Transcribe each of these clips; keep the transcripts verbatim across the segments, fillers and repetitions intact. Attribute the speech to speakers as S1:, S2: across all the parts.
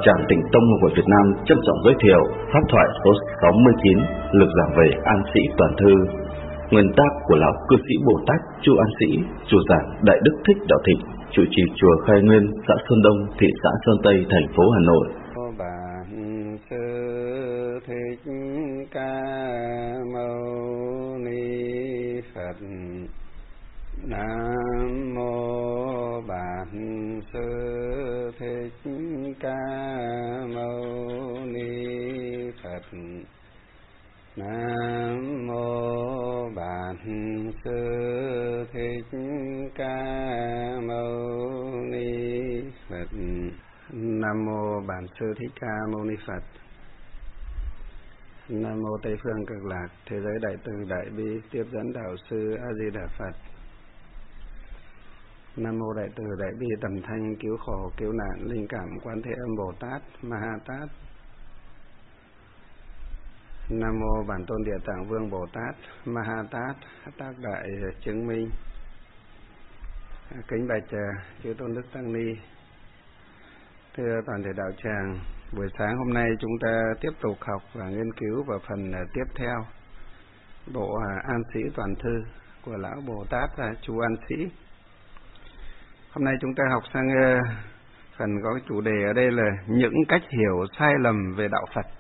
S1: Tràng Tịnh Tông của Việt Nam trân trọng giới thiệu pháp thoại số sáu mươi chín, lực giảng về An Sĩ Toàn Thư. Nguyên tác của lão cư sĩ Bồ Tát Chu An Sĩ, chủ giảng Đại Đức Thích Đạo Thịnh, trụ trì chùa Khai Nguyên, xã Sơn Đông, thị xã Sơn Tây, thành phố Hà Nội.
S2: Bản Sư Thích Ca Mâu Ni Phật. Nam mô Bản Sư Thích Ca Mâu Ni Phật. Nam mô Bản Sư Thích Ca Mâu Ni Phật. Nam mô Bản Sư Thích Ca Mâu Ni Phật. Nam mô Tây phương Cực Lạc, thế giới đại từ đại bi tiếp dẫn đạo sư A Di Đà Phật. Nam mô Đại từ Đại bi tầm thanh cứu khổ cứu nạn linh cảm Quan Thế Âm Bồ Tát Ma Ha Tát. Nam mô Bản Tôn Địa Tạng Vương Bồ Tát Ma Ha Tát, tác đại chứng minh. Kính bạch chư tôn đức tăng ni, thưa toàn thể đạo tràng, buổi sáng hôm nay chúng ta tiếp tục học và nghiên cứu vào phần tiếp theo bộ An Sĩ Toàn Thư của lão Bồ Tát Chu An Sĩ. Hôm nay chúng ta học sang uh, phần có cái chủ đề ở đây là những cách hiểu sai lầm về đạo Phật.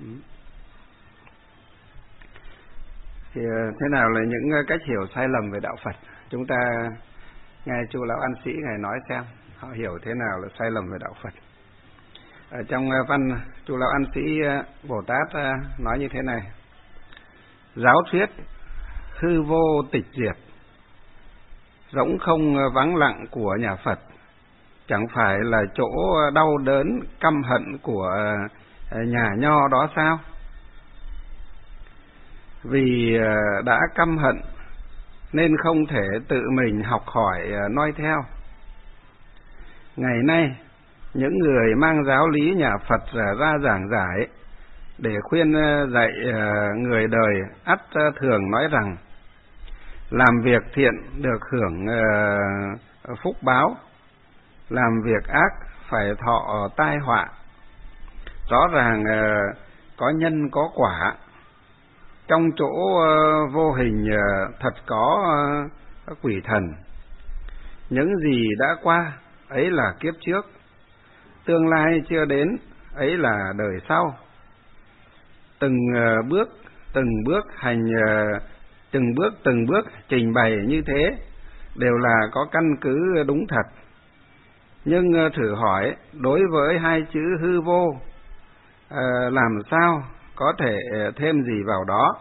S2: Thì uh, thế nào là những uh, cách hiểu sai lầm về đạo Phật? Chúng ta nghe Chu lão An Sĩ ngài nói xem họ hiểu thế nào là sai lầm về đạo Phật. Ở trong uh, văn Chu lão An Sĩ uh, Bồ Tát uh, nói như thế này: giáo thuyết hư vô tịch diệt, rỗng không vắng lặng của nhà Phật chẳng phải là chỗ đau đớn căm hận của nhà nho đó sao? Vì đã căm hận nên không thể tự mình học hỏi noi theo. Ngày nay những người mang giáo lý nhà Phật ra giảng giải để khuyên dạy người đời ắt thường nói rằng làm việc thiện được hưởng uh, phúc báo, làm việc ác phải thọ tai họa. Rõ ràng uh, có nhân có quả, trong chỗ uh, vô hình uh, thật có uh, quỷ thần. Những gì đã qua ấy là kiếp trước, tương lai chưa đến ấy là đời sau. Từng uh, bước từng bước hành uh, từng bước từng bước trình bày như thế đều là có căn cứ đúng thật. Nhưng thử hỏi, đối với hai chữ hư vô, làm sao có thể thêm gì vào đó?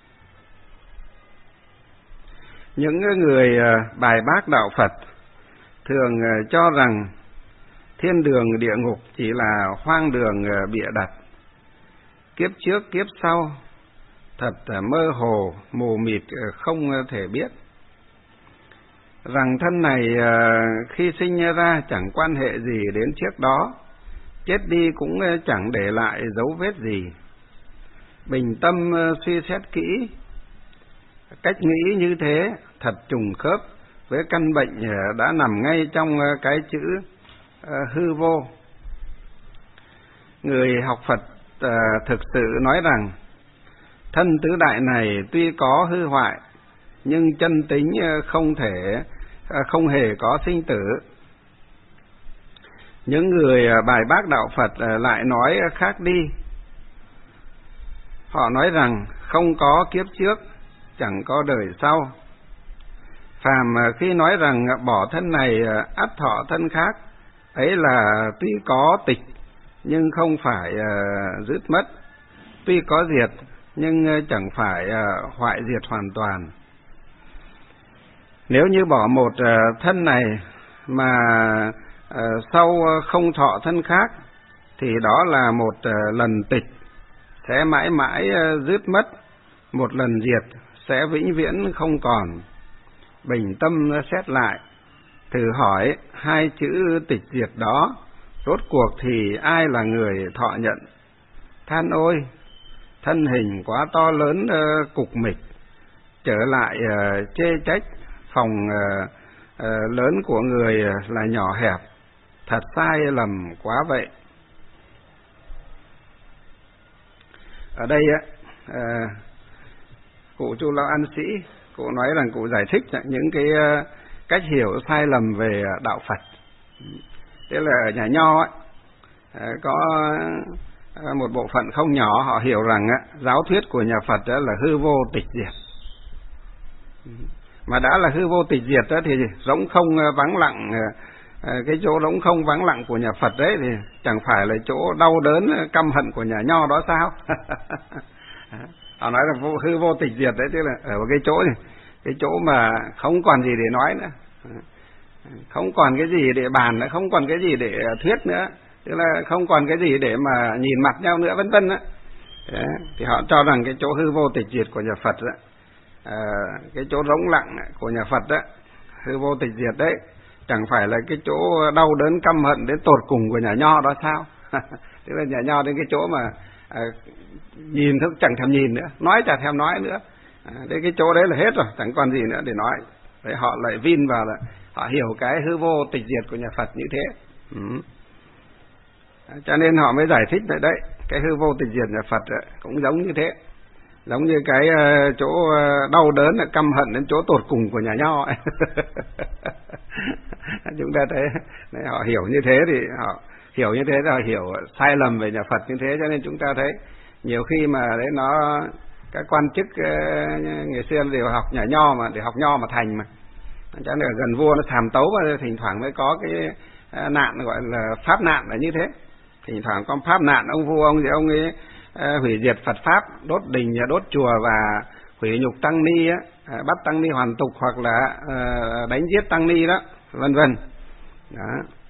S2: Những người bài bác đạo Phật thường cho rằng thiên đường địa ngục chỉ là hoang đường bịa đặt, kiếp trước kiếp sau thật mơ hồ, mù mịt không thể biết. Rằng thân này khi sinh ra chẳng quan hệ gì đến trước đó, chết đi cũng chẳng để lại dấu vết gì. Bình tâm suy xét kỹ, cách nghĩ như thế thật trùng khớp với căn bệnh đã nằm ngay trong cái chữ hư vô. Người học Phật thực sự nói rằng thân tứ đại này tuy có hư hoại, nhưng chân tính không thể, không hề có sinh tử. Những người bài bác đạo Phật lại nói khác đi. Họ nói rằng không có kiếp trước, chẳng có đời sau. Phàm khi nói rằng bỏ thân này ắt thọ thân khác, ấy là tuy có tịch nhưng không phải dứt mất, tuy có diệt nhưng chẳng phải uh, hoại diệt hoàn toàn. Nếu như bỏ một uh, thân này mà uh, sau không thọ thân khác, thì đó là một uh, lần tịch sẽ mãi mãi uh, dứt mất, một lần diệt sẽ vĩnh viễn không còn. Bình tâm xét lại, thử hỏi hai chữ tịch diệt đó, rốt cuộc thì ai là người thọ nhận? Than ôi, thân hình quá to lớn uh, cục mịch, trở lại uh, chê trách phòng uh, uh, lớn của người uh, là nhỏ hẹp, thật sai lầm quá vậy. ở đây á, à, cụ Chu Lão An Sĩ cụ nói rằng cụ giải thích những cái cách hiểu sai lầm về đạo Phật. Thế là ở nhà Nho ấy, có một bộ phận không nhỏ họ hiểu rằng giáo thuyết của nhà Phật là hư vô tịch diệt. Mà đã là hư vô tịch diệt thì rỗng không vắng lặng, cái chỗ rỗng không vắng lặng của nhà Phật đấy thì chẳng phải là chỗ đau đớn căm hận của nhà Nho đó sao? Họ nói là vô, hư vô tịch diệt đấy, tức là ở cái chỗ này, cái chỗ mà không còn gì để nói nữa, không còn cái gì để bàn nữa, không còn cái gì để thuyết nữa, tức là không còn cái gì để mà nhìn mặt nhau nữa, vân vân á. Thì họ cho rằng cái chỗ hư vô tịch diệt của nhà Phật đó, à, cái chỗ rỗng lặng của nhà Phật đó, hư vô tịch diệt đấy, chẳng phải là cái chỗ đau đớn căm hận đến tột cùng của nhà Nho đó sao? Tức là nhà Nho đến cái chỗ mà à, nhìn thôi chẳng thèm nhìn nữa, nói chẳng thèm nói nữa, à, đến cái chỗ đấy là hết rồi, chẳng còn gì nữa để nói. Đấy, họ lại vin vào là họ hiểu cái hư vô tịch diệt của nhà Phật như thế. Ừ. Cho nên họ mới giải thích lại đấy, cái hư vô tịch diệt nhà Phật ấy, cũng giống như thế, giống như cái uh, chỗ uh, đau đớn căm hận đến chỗ tột cùng của nhà Nho ấy. Chúng ta thấy đấy, họ hiểu như thế thì họ hiểu như thế thì họ hiểu sai lầm về nhà Phật như thế, cho nên chúng ta thấy nhiều khi mà đấy nó các quan chức uh, ngày xưa đều học nhà Nho mà để học Nho mà thành mà, cho nên gần vua nó thàm tấu và thỉnh thoảng mới có cái uh, nạn gọi là pháp nạn là như thế. Thỉnh thoảng có pháp nạn, ông vua ông thì ông ấy uh, hủy diệt Phật pháp, đốt đình, đốt chùa và hủy nhục tăng ni á, uh, bắt tăng ni hoàn tục hoặc là uh, đánh giết tăng ni đó, vân vân. Đó.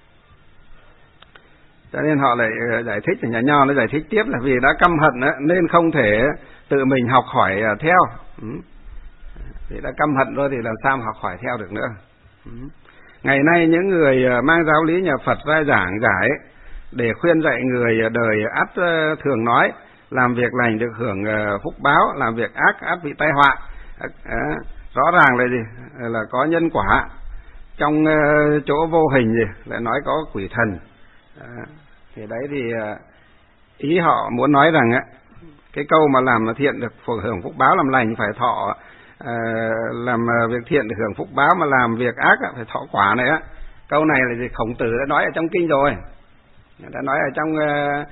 S2: Cho nên họ lại uh, giải thích, nhà Nho nó giải thích tiếp là vì đã căm hận á, nên không thể tự mình học hỏi uh, theo. Ừ. Vì đã căm hận rồi thì làm sao mà học hỏi theo được nữa. Ừ. Ngày nay những người uh, mang giáo lý nhà Phật ra giảng giải để khuyên dạy người đời ắt thường nói làm việc lành được hưởng phúc báo, làm việc ác ắt bị tai họa. À, rõ ràng là gì? Là có nhân quả. Trong chỗ vô hình gì lại nói có quỷ thần. À, thì đấy thì ý họ muốn nói rằng á, cái câu mà làm thiện được hưởng phúc báo, làm lành phải thọ, à, làm việc thiện được hưởng phúc báo, mà làm việc ác phải thọ quả này á. Câu này là gì? Khổng Tử đã nói ở trong kinh rồi, đã nói ở trong uh,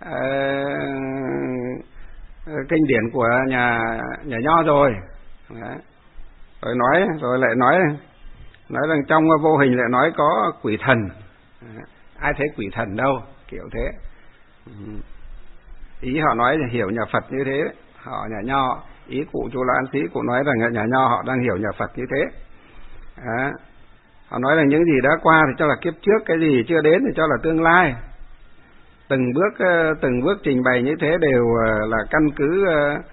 S2: uh, kinh điển của nhà nhà Nho rồi. Đấy. Rồi nói rồi lại nói nói rằng trong vô hình lại nói có quỷ thần. Đấy. Ai thấy quỷ thần đâu, kiểu thế. Ý họ nói là hiểu nhà Phật như thế, họ nhà Nho, ý cụ Chu Lão An Sĩ cụ nói rằng nhà Nho họ đang hiểu nhà Phật như thế. Đấy. Họ nói rằng những gì đã qua thì cho là kiếp trước, cái gì chưa đến thì cho là tương lai. Từng bước từng bước trình bày như thế đều là căn cứ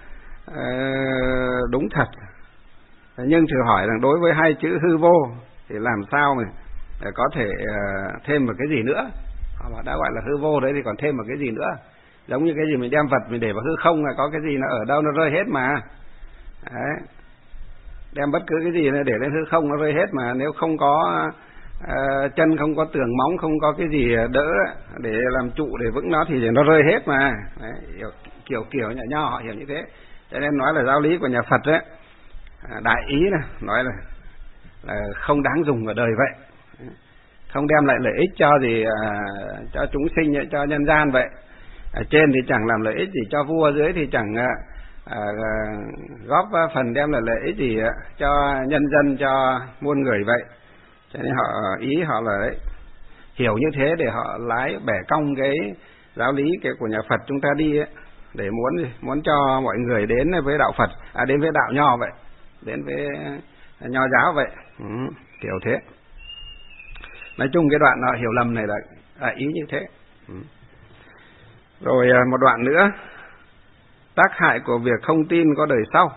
S2: đúng thật. Nhưng thử hỏi rằng đối với hai chữ hư vô thì làm sao mà có thể thêm một cái gì nữa? Họ đã gọi là hư vô đấy thì còn thêm một cái gì nữa? Giống như cái gì mình đem vật mình để vào hư không là có cái gì nó ở đâu nó rơi hết mà. Đấy. Đem bất cứ cái gì để lên hư không nó rơi hết mà, nếu không có uh, chân, không có tường móng, không có cái gì đỡ để làm trụ để vững nó thì nó rơi hết mà. Đấy, kiểu kiểu nhà Nho họ hiểu như thế, cho nên nói là giáo lý của nhà Phật đấy, đại ý này nói là, là không đáng dùng ở đời vậy, không đem lại lợi ích cho gì uh, cho chúng sinh, cho nhân gian vậy. Ở trên thì chẳng làm lợi ích gì cho vua, dưới thì chẳng uh, À, góp phần đem lại lợi ích gì cho nhân dân, cho muôn người vậy. Cho nên họ ý họ là đấy, hiểu như thế để họ lái bẻ cong cái giáo lý cái của nhà Phật chúng ta đi ấy, để muốn muốn cho mọi người đến với đạo Phật, à đến với đạo Nho vậy, đến với Nho giáo vậy. Ừ, kiểu thế. Nói chung cái đoạn họ hiểu lầm này là, là ý như thế. Ừ. Rồi một đoạn nữa, tác hại của việc không tin có đời sau.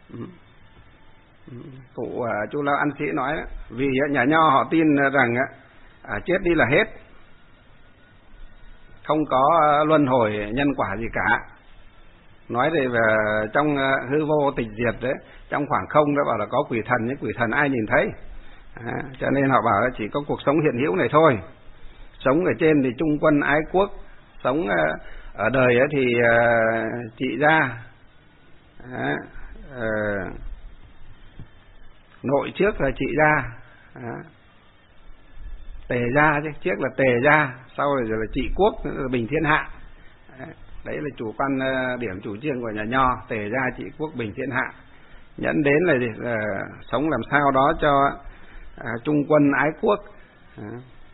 S2: Cụ uh, Chu Lão An Sĩ nói đó, vì nhà Nho họ tin rằng uh, chết đi là hết, không có uh, luân hồi nhân quả gì cả. Nói về uh, trong uh, hư vô tịch diệt đấy, trong khoảng không đó bảo là có quỷ thần, nhưng quỷ thần ai nhìn thấy. À, cho nên họ bảo là chỉ có cuộc sống hiện hữu này thôi. Sống ở trên thì trung quân ái quốc, sống uh, ở đời ấy thì uh, trị gia, à, uh, nội trước là trị gia, à, tề gia chứ, trước là tề gia, sau rồi là trị quốc, là bình thiên hạ. Đấy là chủ quan điểm chủ trương của nhà Nho, tề gia trị quốc bình thiên hạ, nhẫn đến là, là sống làm sao đó cho à, trung quân ái quốc, à,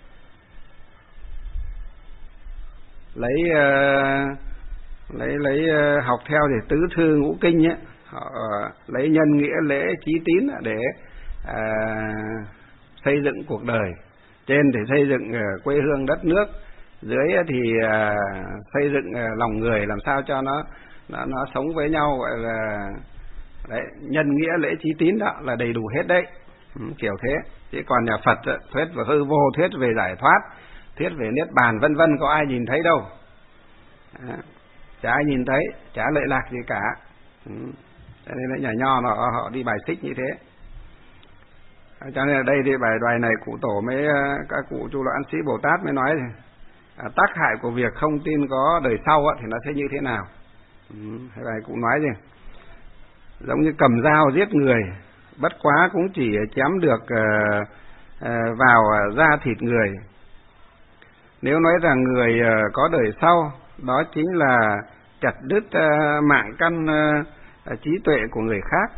S2: lấy uh, lấy lấy uh, học theo thì tứ thư ngũ kinh ấy, họ uh, lấy nhân nghĩa lễ trí tín để uh, xây dựng cuộc đời, trên thì xây dựng uh, quê hương đất nước, dưới thì uh, xây dựng uh, lòng người làm sao cho nó nó nó sống với nhau, gọi là đấy, nhân nghĩa lễ trí tín đó là đầy đủ hết đấy, ừ, kiểu thế. Chứ còn nhà Phật thuyết về hư vô, thuyết về giải thoát, thuyết về niết bàn vân vân có ai nhìn thấy đâu, à, chả ai nhìn thấy, chả lợi lạc gì cả, ừ. Cho nên là nhà Nho họ, họ đi bài xích như thế. Cho nên ở đây thì bài đoài này cụ tổ mới, các cụ Chu Lợi An Sĩ Bồ Tát mới nói à, tác hại của việc không tin có đời sau á, thì nó sẽ như thế nào. Ừ, bài cụ nói gì giống như cầm dao giết người, bất quá cũng chỉ chém được uh, uh, vào da thịt người. Nếu nói rằng người uh, có đời sau, đó chính là chặt đứt uh, mạng căn uh, trí tuệ của người khác.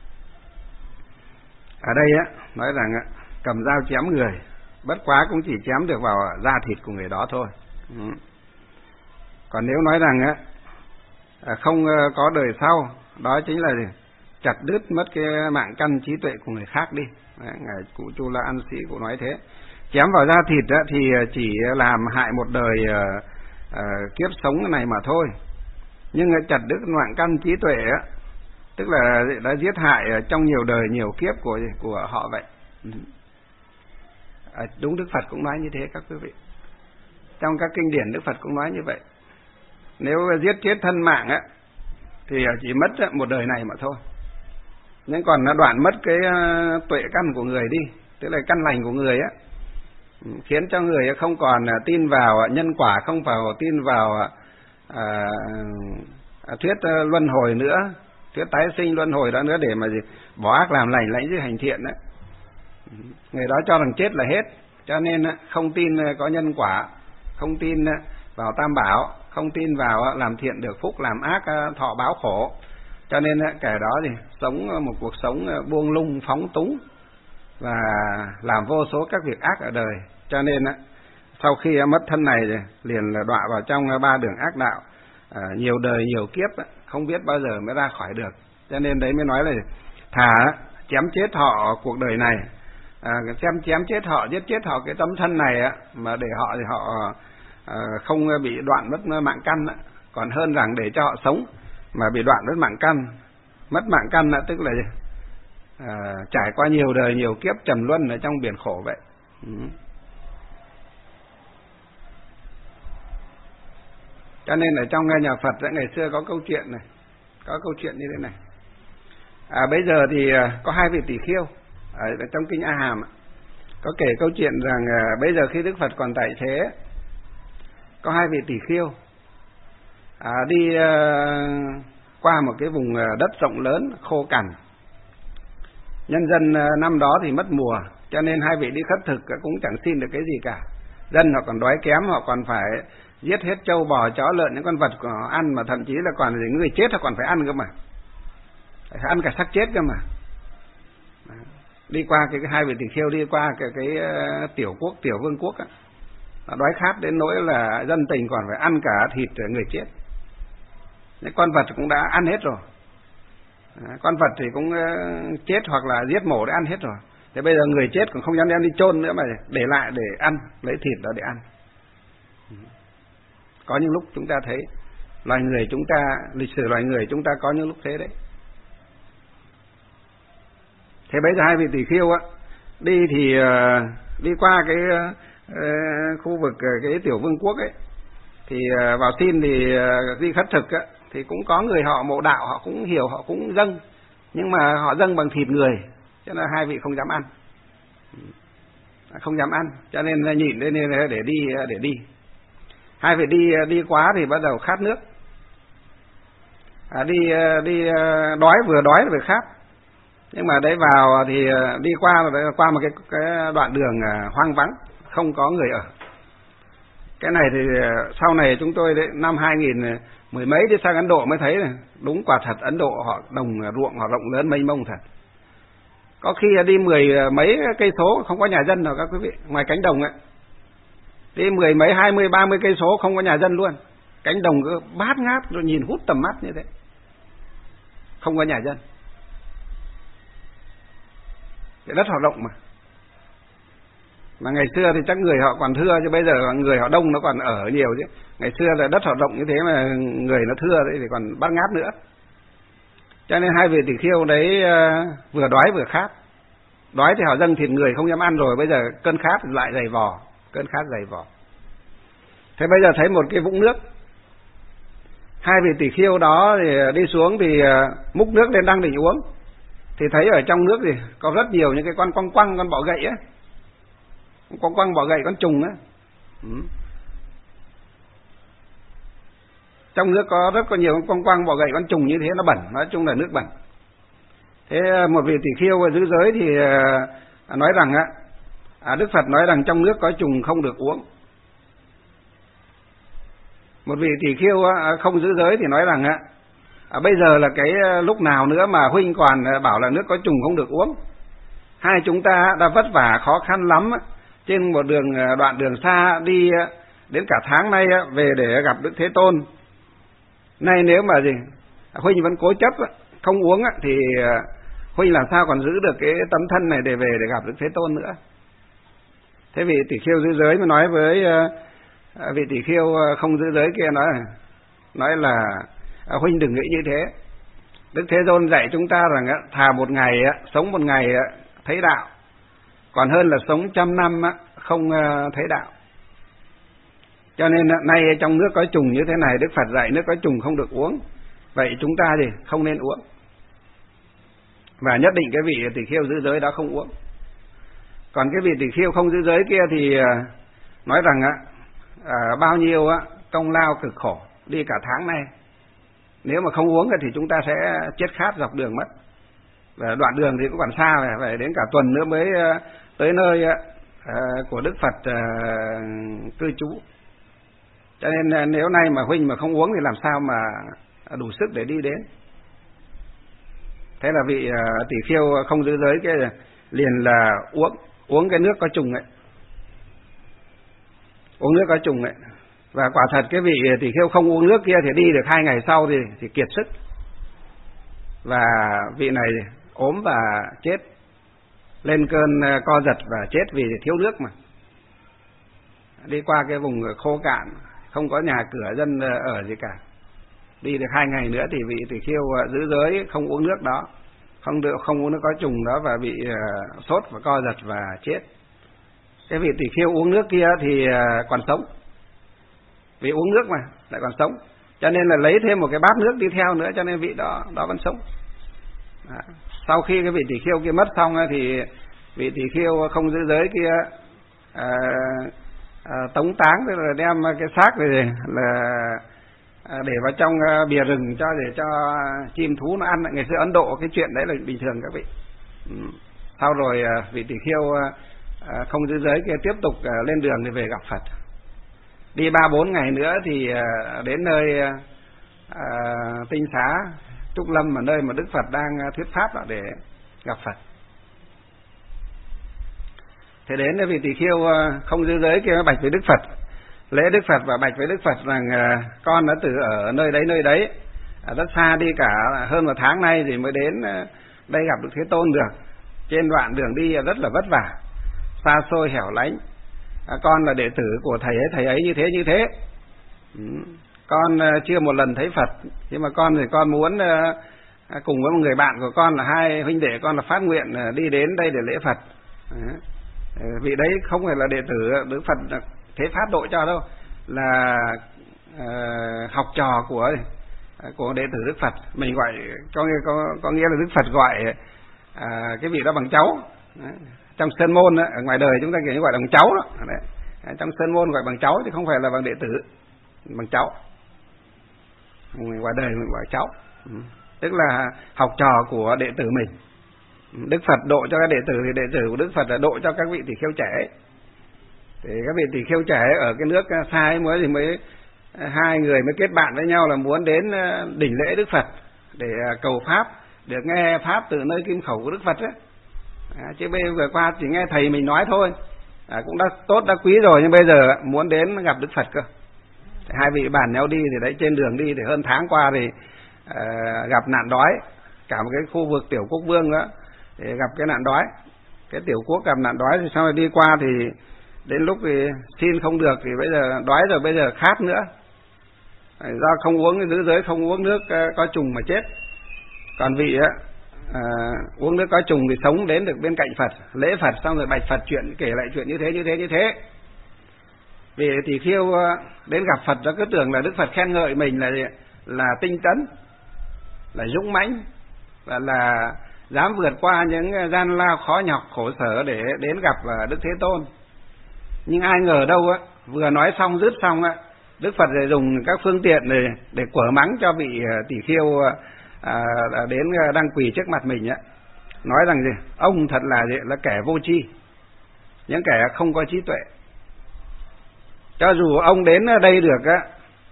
S2: Ở đây á nói rằng uh, cầm dao chém người, bất quá cũng chỉ chém được vào da thịt của người đó thôi. Ừ. Còn nếu nói rằng á uh, không uh, có đời sau, đó chính là gì? Chặt đứt mất cái mạng căn trí tuệ của người khác đi. Đấy, ngài cụ Chu La An Sĩ cụ nói thế. Chém vào da thịt á, thì chỉ làm hại một đời uh, uh, kiếp sống này mà thôi. Nhưng chặt đứt mạng căn trí tuệ á, tức là đã giết hại trong nhiều đời nhiều kiếp của của họ vậy. Ừ. À, đúng, Đức Phật cũng nói như thế các quý vị. Trong các kinh điển Đức Phật cũng nói như vậy. Nếu giết chết thân mạng á thì chỉ mất một đời này mà thôi. Nhưng còn nó đoạn mất cái uh, tuệ căn của người đi, tức là căn lành của người á, khiến cho người không còn uh, tin vào nhân quả, không vào tin vào uh, uh, thuyết uh, luân hồi nữa, thuyết tái sinh luân hồi đó nữa, để mà gì? Bỏ ác làm lành, lãnh giữ hành thiện đó. Người đó cho rằng chết là hết, cho nên uh, không tin uh, có nhân quả, không tin uh, vào tam bảo, không tin vào uh, làm thiện được phúc, làm ác uh, thọ báo khổ. Cho nên kẻ đó thì sống một cuộc sống buông lung phóng túng và làm vô số các việc ác ở đời. Cho nên sau khi mất thân này liền là đọa vào trong ba đường ác đạo, à, nhiều đời nhiều kiếp không biết bao giờ mới ra khỏi được. Cho nên đấy mới nói là thà chém chết họ cuộc đời này, à, chém chém chết họ, giết chết họ cái tấm thân này mà để họ thì họ à, không bị đoạn mất mạng căn, còn hơn rằng để cho họ sống mà bị đoạn mất mạng căn. Mất mạng căn là tức là à, trải qua nhiều đời nhiều kiếp trầm luân ở trong biển khổ vậy. Ừ. Cho nên ở trong nhà Phật ngày xưa có câu chuyện này, có câu chuyện như thế này. À, bây giờ thì có hai vị tỷ khưu ở trong kinh A Hàm có kể câu chuyện rằng à, bây giờ khi Đức Phật còn tại thế, có hai vị tỷ khưu à, đi à, qua một cái vùng đất rộng lớn khô cằn. Nhân dân năm đó thì mất mùa, cho nên hai vị đi khất thực cũng chẳng xin được cái gì cả. Dân họ còn đói kém, họ còn phải giết hết trâu bò chó lợn, những con vật của họ ăn, mà thậm chí là còn những người chết họ còn phải ăn cơ mà, phải ăn cả xác chết cơ mà. Đi qua cái, cái hai vị tỷ khưu đi qua cái, cái uh, tiểu quốc tiểu vương quốc á, đói khát đến nỗi là dân tình còn phải ăn cả thịt người chết. Những con vật cũng đã ăn hết rồi, à, con vật thì cũng uh, chết hoặc là giết mổ để ăn hết rồi. Thế bây giờ người chết cũng không dám đem đi chôn nữa mà để lại để ăn, lấy thịt đó để ăn. Có những lúc chúng ta thấy loài người chúng ta, lịch sử loài người chúng ta có những lúc thế đấy. Thế bây giờ hai vị tỷ khưu á đi thì uh, đi qua cái uh, khu vực uh, cái tiểu vương quốc ấy, thì uh, vào xin thì uh, đi khất thực á, thì cũng có người họ mộ đạo, họ cũng hiểu, họ cũng dâng, nhưng mà họ dâng bằng thịt người, cho nên hai vị không dám ăn, không dám ăn, cho nên nhịn lên để đi để đi. Hai vị đi đi quá thì bắt đầu khát nước. À, đi đi đói, vừa đói vừa khát. Nhưng mà đấy vào thì đi qua qua một cái, cái đoạn đường hoang vắng, không có người ở. Cái này thì sau này chúng tôi đấy, năm hai nghìn mười mấy đi sang Ấn Độ mới thấy này, đúng quả thật Ấn Độ họ đồng ruộng họ rộng lớn mênh mông thật. Có khi đi mười mấy cây số không có nhà dân đâu các quý vị, ngoài cánh đồng ấy. Đi mười mấy, hai mươi, ba mươi cây số không có nhà dân luôn. Cánh đồng cứ bát ngát rồi nhìn hút tầm mắt như thế. Không có nhà dân. Cái đất họ rộng mà. Mà ngày xưa thì chắc người họ còn thưa, chứ bây giờ người họ đông nó còn ở nhiều chứ. Ngày xưa là đất họ rộng như thế mà người nó thưa đấy thì còn bát ngát nữa. Cho nên hai vị tỷ kheo đấy vừa đói vừa khát. Đói thì họ dâng thịt người không dám ăn rồi, bây giờ cơn khát lại dày vò, cơn khát dày vò. Thế bây giờ thấy một cái vũng nước. Hai vị tỷ kheo đó thì đi xuống thì múc nước lên đang định uống. Thì thấy ở trong nước thì có rất nhiều những cái con quăng quăng, con bọ gậy á. Quăng quăng bọ gậy, con trùng á. Ừ. Trong nước có rất có nhiều con quăng quăng bọ gậy, con trùng như thế nó bẩn, nói chung là nước bẩn. Thế một vị tỷ kheo giữ giới thì nói rằng á, Đức Phật nói rằng trong nước có trùng không được uống. Một vị tỷ kheo không giữ giới thì nói rằng á, à, bây giờ là cái lúc nào nữa mà huynh còn bảo là nước có trùng không được uống. Hai chúng ta đã vất vả khó khăn lắm trên một đường đoạn đường xa đi đến cả tháng nay về để gặp Đức Thế Tôn. Nay nếu mà gì huynh vẫn cố chấp không uống thì huynh làm sao còn giữ được cái tấm thân này để về để gặp Đức Thế Tôn nữa. Thế vị tỷ kheo giữ giới mới nói với vị tỷ kheo không giữ giới kia nói nói là huynh đừng nghĩ như thế. Đức Thế Tôn dạy chúng ta rằng thà một ngày sống một ngày thấy đạo, còn hơn là sống trăm năm không thấy đạo. Cho nên nay trong nước có trùng như thế này, Đức Phật dạy nước có trùng không được uống. Vậy chúng ta thì không nên uống. Và nhất định cái vị tỷ kheo giữ giới đó không uống. Còn cái vị tỷ kheo không giữ giới kia thì nói rằng à, bao nhiêu công lao cực khổ đi cả tháng nay, nếu mà không uống thì chúng ta sẽ chết khát dọc đường mất. Và đoạn đường thì cũng còn xa, phải đến cả tuần nữa mới tới nơi của Đức Phật cư trú. Cho nên nếu nay mà huynh mà không uống thì làm sao mà đủ sức để đi đến. Thế là vị tỷ kheo không giữ giới kia liền là uống uống cái nước có trùng ấy, uống nước có trùng ấy. Và quả thật cái vị tỷ kheo không uống nước kia thì đi được hai ngày sau thì thì kiệt sức, và vị này ốm và chết, lên cơn co giật và chết vì thiếu nước mà. Đi qua cái vùng khô cạn, không có nhà cửa dân ở gì cả. Đi được hai ngày nữa thì vị tỷ kheo giữ giới không uống nước đó, không được không uống nước có trùng đó, và bị uh, sốt và co giật và chết. Cái vị tỷ kheo uống nước kia thì uh, còn sống, vì uống nước mà lại còn sống, cho nên là lấy thêm một cái bát nước đi theo nữa, cho nên vị đó đó vẫn sống. Đó. Sau khi cái vị tỷ kheo kia mất xong thì vị tỷ kheo không giữ giới kia uh, uh, tống táng, tức là đem cái xác này là để vào trong bìa rừng cho để cho chim thú nó ăn. Ngày xưa Ấn Độ cái chuyện đấy là bình thường các vị. Sau rồi vị tỷ kheo không giữ giới kia tiếp tục lên đường để về gặp Phật. Đi ba bốn ngày nữa thì đến nơi à, Tinh Xá Trúc Lâm, mà nơi mà Đức Phật đang thuyết pháp đó để gặp Phật. Thế đến vị tỷ kheo không giữ giới kia bạch với Đức Phật, lễ Đức Phật và bạch với Đức Phật rằng uh, con đã từ ở nơi đấy nơi đấy uh, rất xa đi cả hơn một tháng nay thì mới đến uh, đây gặp được Thế Tôn được. Trên đoạn đường đi rất là vất vả, xa xôi hẻo lánh. Uh, con là đệ tử của thầy ấy, thầy ấy như thế như thế. Ừ. Con uh, chưa một lần thấy Phật, nhưng mà con thì con muốn uh, cùng với một người bạn của con là hai huynh đệ con là phát nguyện uh, đi đến đây để lễ Phật. Uh, vị đấy không phải là đệ tử Đức Phật uh, thế pháp độ cho đâu, là uh, học trò của của đệ tử Đức Phật. Mình gọi có nghĩa có, có nghĩa là Đức Phật gọi uh, cái vị đó bằng cháu. Đấy. Trong sơn môn đó, ở ngoài đời chúng ta kiểu như gọi là bằng cháu đó. Đấy. Trong sơn môn gọi bằng cháu chứ không phải là bằng đệ tử. bằng cháu. Mình qua đời mình bảo cháu, tức là học trò của đệ tử mình. Đức Phật độ cho các đệ tử thì đệ tử của Đức Phật là độ cho các vị tỳ kheo trẻ. Thì các vị tỳ kheo trẻ ở cái nước xa ấy mới thì mới hai người mới kết bạn với nhau là muốn đến đỉnh lễ Đức Phật để cầu pháp, được nghe pháp từ nơi kim khẩu của Đức Phật ấy. À, chứ bây giờ vừa qua chỉ nghe thầy mình nói thôi, à, cũng đã tốt đã quý rồi, nhưng bây giờ muốn đến gặp Đức Phật cơ. Thì hai vị bàn nhau đi, thì đấy trên đường đi thì hơn tháng qua thì à, gặp nạn đói, cả một cái khu vực tiểu quốc vương đó thì gặp cái nạn đói, cái tiểu quốc gặp nạn đói, thì sau này đi qua thì đến lúc thì xin không được, thì bây giờ đói rồi, bây giờ khát nữa, do không uống giữ giới, không uống nước có trùng mà chết. Còn vị á à, uống nước có trùng thì sống đến được bên cạnh Phật, lễ Phật xong rồi bạch Phật chuyện, kể lại chuyện như thế như thế như thế. Vì tỳ kheo đến gặp Phật nó cứ tưởng là Đức Phật khen ngợi mình là là tinh tấn, là dũng mãnh, và là dám vượt qua những gian lao khó nhọc khổ sở để đến gặp Đức Thế Tôn. Nhưng ai ngờ đâu á, vừa nói xong dứt xong á, Đức Phật lại dùng các phương tiện để để quở mắng cho vị tỳ kheo à, đến đang quỳ trước mặt mình á, nói rằng gì ông thật là gì là kẻ vô tri, những kẻ không có trí tuệ. Cho dù ông đến đây được á,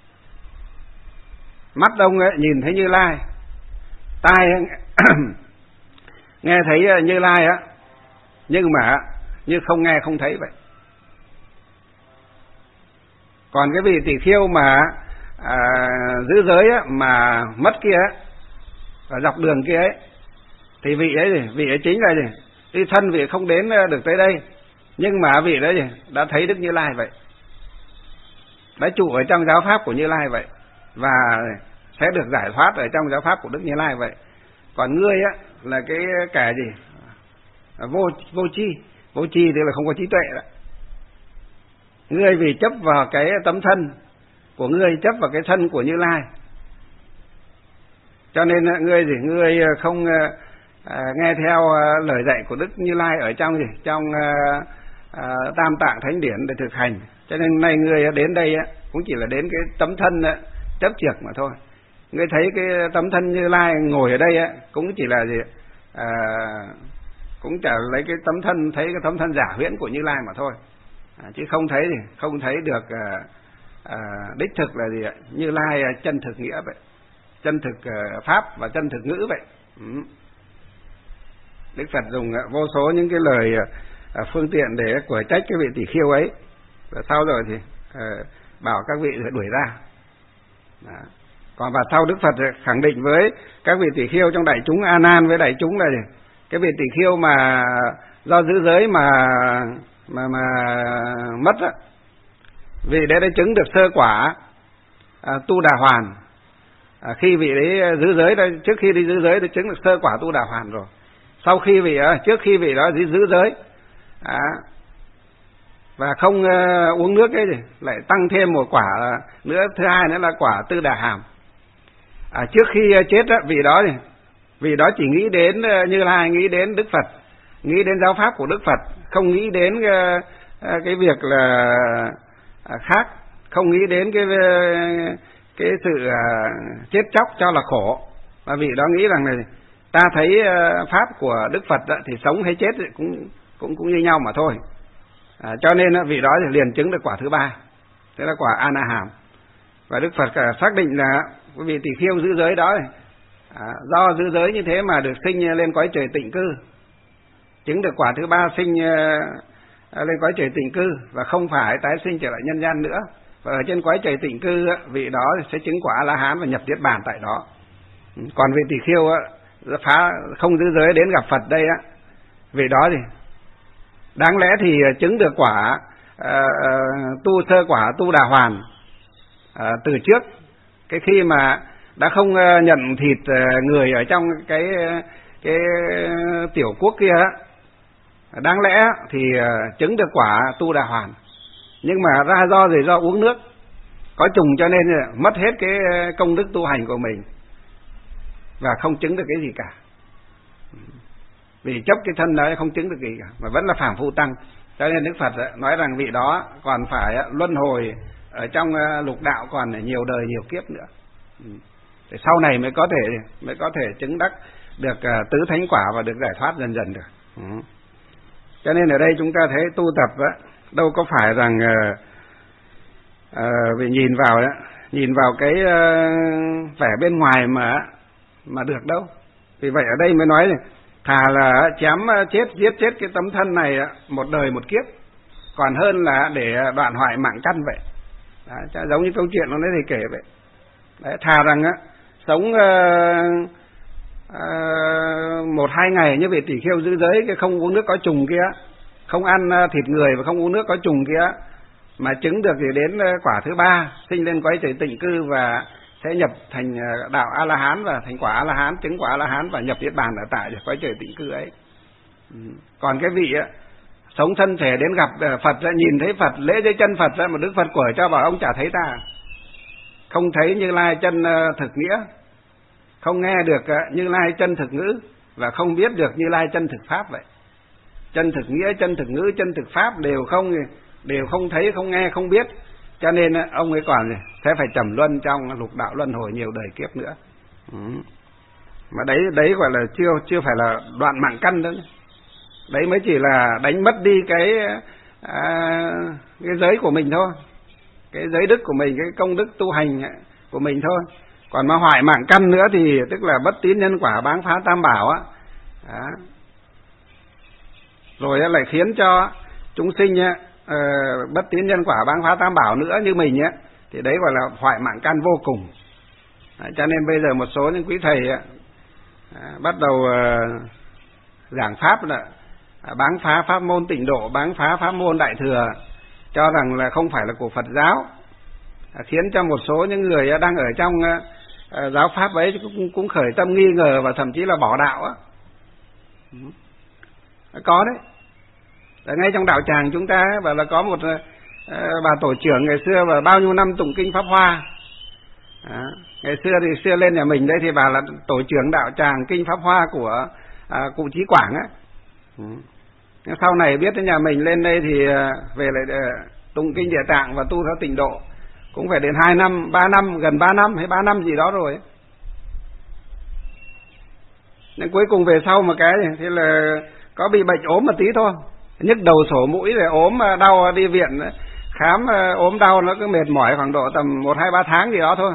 S2: mắt ông ấy, nhìn thấy Như Lai, tai nghe thấy Như Lai á, nhưng mà như không nghe không thấy vậy. Còn cái vị tỳ kheo mà à, giữ giới á, mà mất kia á, ở dọc đường kia ấy, thì vị ấy gì, vị ấy chính là gì, đi thân vị không đến được tới đây, nhưng mà vị đấy gì đã thấy Đức Như Lai vậy, đã trụ ở trong giáo pháp của Như Lai vậy, và sẽ được giải thoát ở trong giáo pháp của Đức Như Lai vậy. Còn ngươi á là cái kẻ gì vô vô tri, vô tri thì là không có trí tuệ đó. Ngươi vì chấp vào cái tấm thân của ngươi, chấp vào cái thân của Như Lai, cho nên ngươi gì ngươi không à, nghe theo lời dạy của Đức Như Lai ở trong gì trong à, à, Tam Tạng Thánh Điển để thực hành. Cho nên nay ngươi đến đây á, cũng chỉ là đến cái tấm thân á, chấp trược mà thôi. Ngươi thấy cái tấm thân Như Lai ngồi ở đây á, cũng chỉ là gì à, cũng chỉ lấy cái tấm thân, thấy cái tấm thân giả huyễn của Như Lai mà thôi, à, chứ không thấy gì không thấy được à, à, đích thực là gì ạ? Như Lai chân thực nghĩa vậy, chân thực uh, pháp và chân thực ngữ vậy. Ừ. Đức Phật dùng uh, vô số những cái lời uh, phương tiện để quở trách cái vị tỳ kheo ấy, và sau rồi thì uh, bảo các vị đuổi ra. Đó. Còn và sau Đức Phật khẳng định với các vị tỳ kheo trong đại chúng A Nan với đại chúng là gì? Cái vị tỳ kheo mà do giữ giới mà mà mà mất á, vì để đã chứng được sơ quả à, tu đà hoàn. À, khi vị đấy giữ giới đó, trước khi đi giữ giới đã chứng được sơ quả tu đà hoàn rồi. Sau khi vị đó, trước khi vị đó giữ giới à, và không uh, uống nước ấy thì lại tăng thêm một quả nữa, thứ hai nữa là quả tư đà hàm. À, trước khi chết đó, vị đó thì vị đó chỉ nghĩ đến uh, Như Lai, nghĩ đến Đức Phật, nghĩ đến giáo pháp của Đức Phật, không nghĩ đến uh, uh, cái việc là uh, khác, không nghĩ đến cái uh, cái sự uh, chết chóc cho là khổ. Và vị đó nghĩ rằng này, ta thấy uh, pháp của Đức Phật đó, thì sống hay chết thì cũng cũng cũng như nhau mà thôi. À, cho nên vị đó thì liền chứng được quả thứ ba, tức là quả A Na Hàm. Và Đức Phật uh, xác định là vị tỳ kheo giữ giới đó này, à, do giữ giới như thế mà được sinh lên cõi trời tịnh cư, chứng được quả thứ ba, sinh uh, lên cõi trời tịnh cư và không phải tái sinh trở lại nhân gian nữa. Và ở trên cõi trời tịnh cư vị đó sẽ chứng quả A La Hán và nhập niết bàn tại đó. Còn vị tỳ kheo phá không giữ giới đến gặp Phật đây á, vị đó thì đáng lẽ thì chứng được quả uh, tu sơ quả tu đà hoàn uh, từ trước, cái khi mà đã không uh, nhận thịt uh, người ở trong cái cái tiểu quốc kia á, đáng lẽ thì uh, chứng được quả tu đà hoàn. Nhưng mà ra do gì do uống nước có trùng cho nên mất hết cái công đức tu hành của mình và không chứng được cái gì cả. Vì chấp cái thân đó không chứng được gì cả, mà vẫn là phàm phu tăng. Cho nên Đức Phật nói rằng vị đó còn phải luân hồi ở trong lục đạo còn là nhiều đời nhiều kiếp nữa. Để sau này mới có thể mới có thể chứng đắc được tứ thánh quả và được giải thoát dần dần được. Ừ. Cho nên ở đây chúng ta thấy tu tập á, đâu có phải rằng uh, uh, vì nhìn vào đó, nhìn vào cái uh, vẻ bên ngoài mà mà được đâu. Vì vậy ở đây mới nói này, thà là chém chết giết chết cái tấm thân này một đời một kiếp, còn hơn là để đoạn hoại mạng căn vậy. Đó, giống như câu chuyện nó đấy thầy kể vậy. Đấy, thà rằng á sống uh, uh, một hai ngày như vị tỷ kheo giữ giới, cái không uống nước có trùng kia, không ăn thịt người và không uống nước có trùng kia, mà chứng được thì đến quả thứ ba, sinh lên cõi trời tịnh cư và sẽ nhập thành đạo A La Hán và thành quả A La Hán, chứng quả A La Hán và nhập niết bàn ở tại cõi trời tịnh cư ấy. Còn cái vị á, sống thân thể đến gặp Phật ra, nhìn thấy Phật, lễ dưới chân Phật ra, mà Đức Phật quở cho bảo ông chả thấy ta, không thấy Như Lai chân thực nghĩa, không nghe được Như Lai chân thực ngữ, và không biết được Như Lai chân thực pháp vậy. Chân thực nghĩa, chân thực ngữ, chân thực pháp đều không đều không thấy, không nghe, không biết. Cho nên ông ấy còn sẽ phải trầm luân trong lục đạo luân hồi nhiều đời kiếp nữa. Ừ. Mà đấy đấy gọi là chưa chưa phải là đoạn mạng căn đâu. Đấy mới chỉ là đánh mất đi cái à, cái giới của mình thôi, cái giới đức của mình, cái công đức tu hành của mình thôi. Còn mà hoại mạng căn nữa thì tức là bất tín nhân quả, báng phá tam bảo á. Đó. Rồi lại khiến cho chúng sinh uh, bất tín nhân quả, báng phá tam bảo nữa như mình á, thì đấy gọi là hoại mạng căn vô cùng. Đấy, cho nên bây giờ một số những quý thầy uh, bắt đầu uh, giảng pháp là uh, báng phá pháp môn tịnh độ, báng phá pháp môn đại thừa, cho rằng là không phải là của Phật giáo, uh, khiến cho một số những người uh, đang ở trong uh, uh, giáo pháp ấy cũng, cũng khởi tâm nghi ngờ và thậm chí là bỏ đạo á. Có đấy. Ở ngay trong đạo tràng chúng ta và là có một uh, bà tổ trưởng ngày xưa và bao nhiêu năm tụng kinh Pháp Hoa. À, ngày xưa thì xưa lên nhà mình đây thì bà là tổ trưởng đạo tràng kinh Pháp Hoa của uh, cụ Chí Quảng á. Ừ. Sau này biết đến nhà mình lên đây thì uh, về lại uh, tụng kinh Địa Tạng và tu theo tịnh độ cũng phải đến hai năm, ba năm, gần ba năm hay ba năm gì đó rồi ấy. Nên cuối cùng về sau một cái thì là có bị bệnh ốm một tí thôi, nhức đầu sổ mũi rồi ốm đau đi viện khám, ốm đau nó cứ mệt mỏi khoảng độ tầm một hai ba tháng gì đó thôi.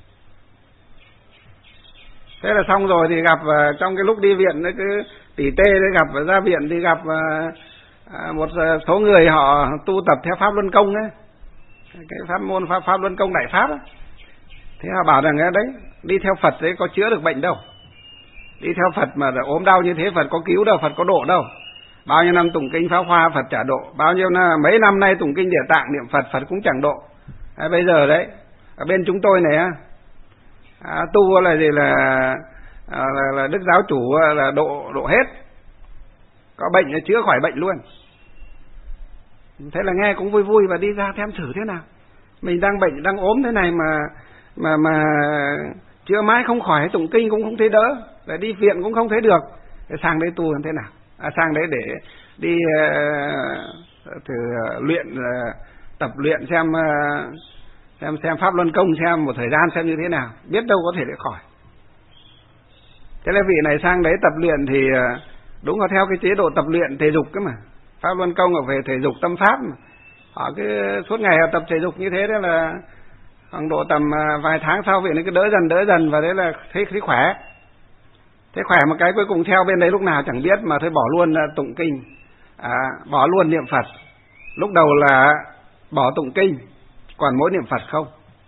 S2: Thế là xong rồi thì gặp trong cái lúc đi viện nó cứ tỉ tê, gặp ra viện thì gặp một số người họ tu tập theo pháp luân công ấy, cái pháp môn pháp pháp luân công đại pháp ấy. Thế họ bảo rằng đấy đi theo Phật đấy có chữa được bệnh đâu, đi theo Phật mà ốm đau như thế Phật có cứu đâu, Phật có độ đâu. Bao nhiêu năm tụng kinh Pháp Hoa Phật chả độ, bao nhiêu năm, mấy năm nay tụng kinh Địa Tạng niệm Phật Phật cũng chẳng độ. À, bây giờ đấy ở bên chúng tôi này à, tu là gì là, à, là là Đức giáo chủ là độ độ hết, có bệnh là chữa khỏi bệnh luôn. Thế là nghe cũng vui vui và đi ra xem thử thế nào. Mình đang bệnh đang ốm thế này mà mà mà chữa mãi không khỏi, tụng kinh cũng không thấy đỡ, để đi viện cũng không thấy được, để sang đấy tu thế nào, à, sang đấy để đi uh, thử uh, luyện uh, tập luyện xem uh, xem xem pháp luân công xem một thời gian xem như thế nào, biết đâu có thể để khỏi. Thế là vị này sang đấy tập luyện thì uh, đúng là theo cái chế độ tập luyện thể dục cái mà, pháp luân công là về thể dục tâm pháp mà. Họ cứ suốt ngày tập thể dục như thế, đó là khoảng độ tầm vài tháng sau vị nó cứ đỡ dần đỡ dần và đấy là thấy, thấy khỏe. Thế khỏe một cái cuối cùng theo bên đấy lúc nào chẳng biết mà thôi bỏ luôn tụng kinh, à, bỏ luôn niệm Phật. Lúc đầu là bỏ tụng kinh, còn mỗi niệm Phật không.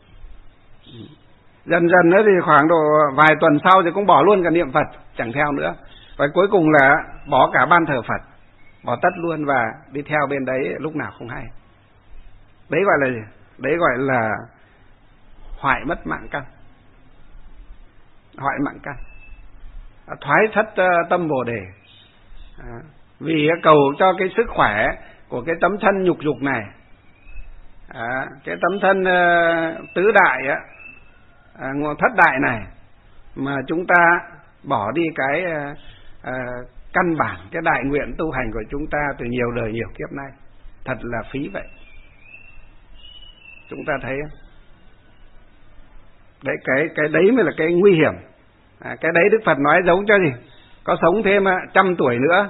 S2: Dần dần nữa thì khoảng độ vài tuần sau thì cũng bỏ luôn cả niệm Phật, chẳng theo nữa. Và cuối cùng là bỏ cả ban thờ Phật, bỏ tất luôn và đi theo bên đấy lúc nào không hay. Đấy gọi là gì? Đấy gọi là hoại mất mạng căn, hoại mạng căn, thoái thất tâm Bồ Đề. À, vì cầu cho cái sức khỏe của cái tấm thân nhục dục này, à, cái tấm thân uh, tứ đại á, à, thất đại này, mà chúng ta bỏ đi cái uh, uh, căn bản, cái đại nguyện tu hành của chúng ta từ nhiều đời nhiều kiếp nay, thật là phí vậy. Chúng ta thấy đấy, cái cái đấy mới là cái nguy hiểm. À, cái đấy Đức Phật nói giống cho gì? Có sống thêm trăm tuổi nữa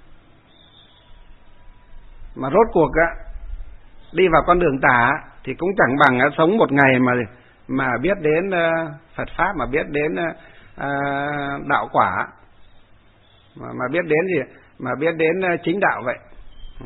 S2: mà rốt cuộc á đi vào con đường tà thì cũng chẳng bằng sống một ngày mà mà biết đến uh, Phật pháp, mà biết đến uh, đạo quả, mà, mà biết đến gì, mà biết đến uh, chính đạo vậy. Ừ.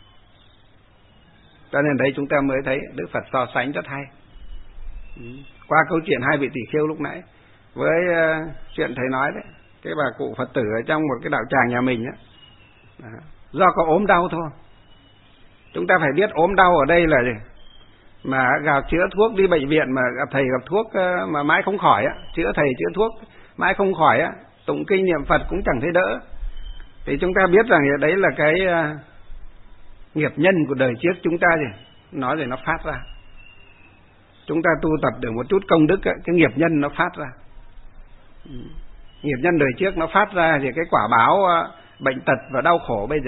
S2: Cho nên đấy chúng ta mới thấy Đức Phật so sánh rất hay. Ừ. Qua câu chuyện hai vị tỷ kheo lúc nãy với uh, chuyện thầy nói đấy, cái bà cụ Phật tử ở trong một cái đạo tràng nhà mình á, do có ốm đau thôi. Chúng ta phải biết ốm đau ở đây là gì? Mà gặp chữa thuốc đi bệnh viện mà gặp thầy gặp thuốc mà mãi không khỏi á, chữa thầy chữa thuốc mãi không khỏi á, tụng kinh niệm Phật cũng chẳng thấy đỡ. Thì chúng ta biết rằng đấy là cái uh, nghiệp nhân của đời trước chúng ta gì? Nói rồi nó phát ra. Chúng ta tu tập được một chút công đức á, cái nghiệp nhân nó phát ra. Ừ. Nghiệp nhân đời trước nó phát ra thì cái quả báo uh, bệnh tật và đau khổ bây giờ.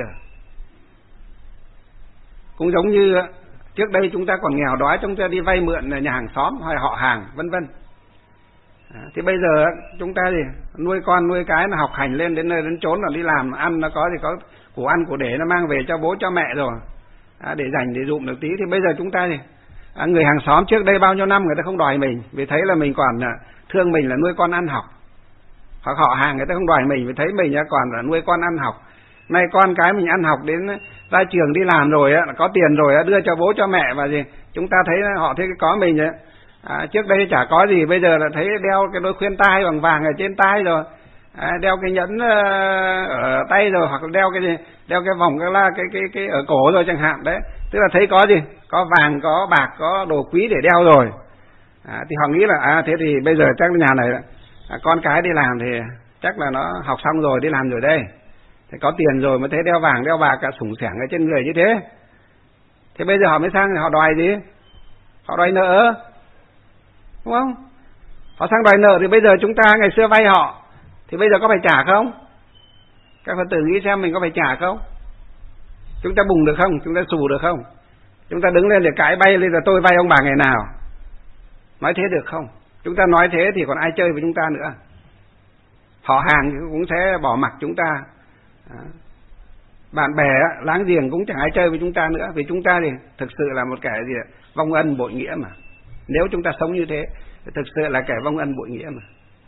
S2: Cũng giống như trước đây chúng ta còn nghèo đói, chúng ta đi vay mượn nhà hàng xóm hay họ hàng vân vân. À, thì bây giờ chúng ta gì nuôi con nuôi cái là học hành lên đến nơi đến chốn là đi làm ăn, nó có thì có của ăn của để nó mang về cho bố cho mẹ rồi, à, để dành để dụm được tí. Thì bây giờ chúng ta gì à, người hàng xóm trước đây bao nhiêu năm người ta không đòi mình vì thấy là mình còn thương mình là nuôi con ăn học, hoặc họ hàng người ta không đòi mình vì thấy mình còn là nuôi con ăn học. Nay con cái mình ăn học đến ra trường đi làm rồi á, có tiền rồi á, đưa cho bố cho mẹ và gì chúng ta thấy họ thấy có mình ấy. À, trước đây chả có gì, bây giờ là thấy đeo cái đôi khuyên tai bằng vàng ở trên tai rồi, à, đeo cái nhẫn uh, ở tay rồi, hoặc là đeo cái gì, đeo cái vòng cái la cái cái cái ở cổ rồi chẳng hạn đấy, tức là thấy có gì, có vàng có bạc có đồ quý để đeo rồi. À, thì họ nghĩ là à thế thì bây giờ chắc nhà này à, con cái đi làm thì chắc là nó học xong rồi đi làm rồi đây. Thì có tiền rồi mới thấy đeo vàng đeo bạc cả sủng sẻng ở trên người như thế. Thế bây giờ họ mới sang họ đòi gì? Họ đòi nợ, đúng không? Họ sang đòi nợ thì bây giờ chúng ta ngày xưa vay họ thì bây giờ có phải trả không? Các Phật tử nghĩ xem mình có phải trả không? Chúng ta bùng được không? Chúng ta xù được không? Chúng ta đứng lên để cãi bay lên là tôi vay ông bà ngày nào? Nói thế được không? Chúng ta nói thế thì còn ai chơi với chúng ta nữa? Họ hàng cũng sẽ bỏ mặc chúng ta. À, bạn bè láng giềng cũng chẳng ai chơi với chúng ta nữa, vì chúng ta thì thực sự là một kẻ gì vong ân bội nghĩa mà. Nếu chúng ta sống như thế thì thực sự là kẻ vong ân bội nghĩa mà.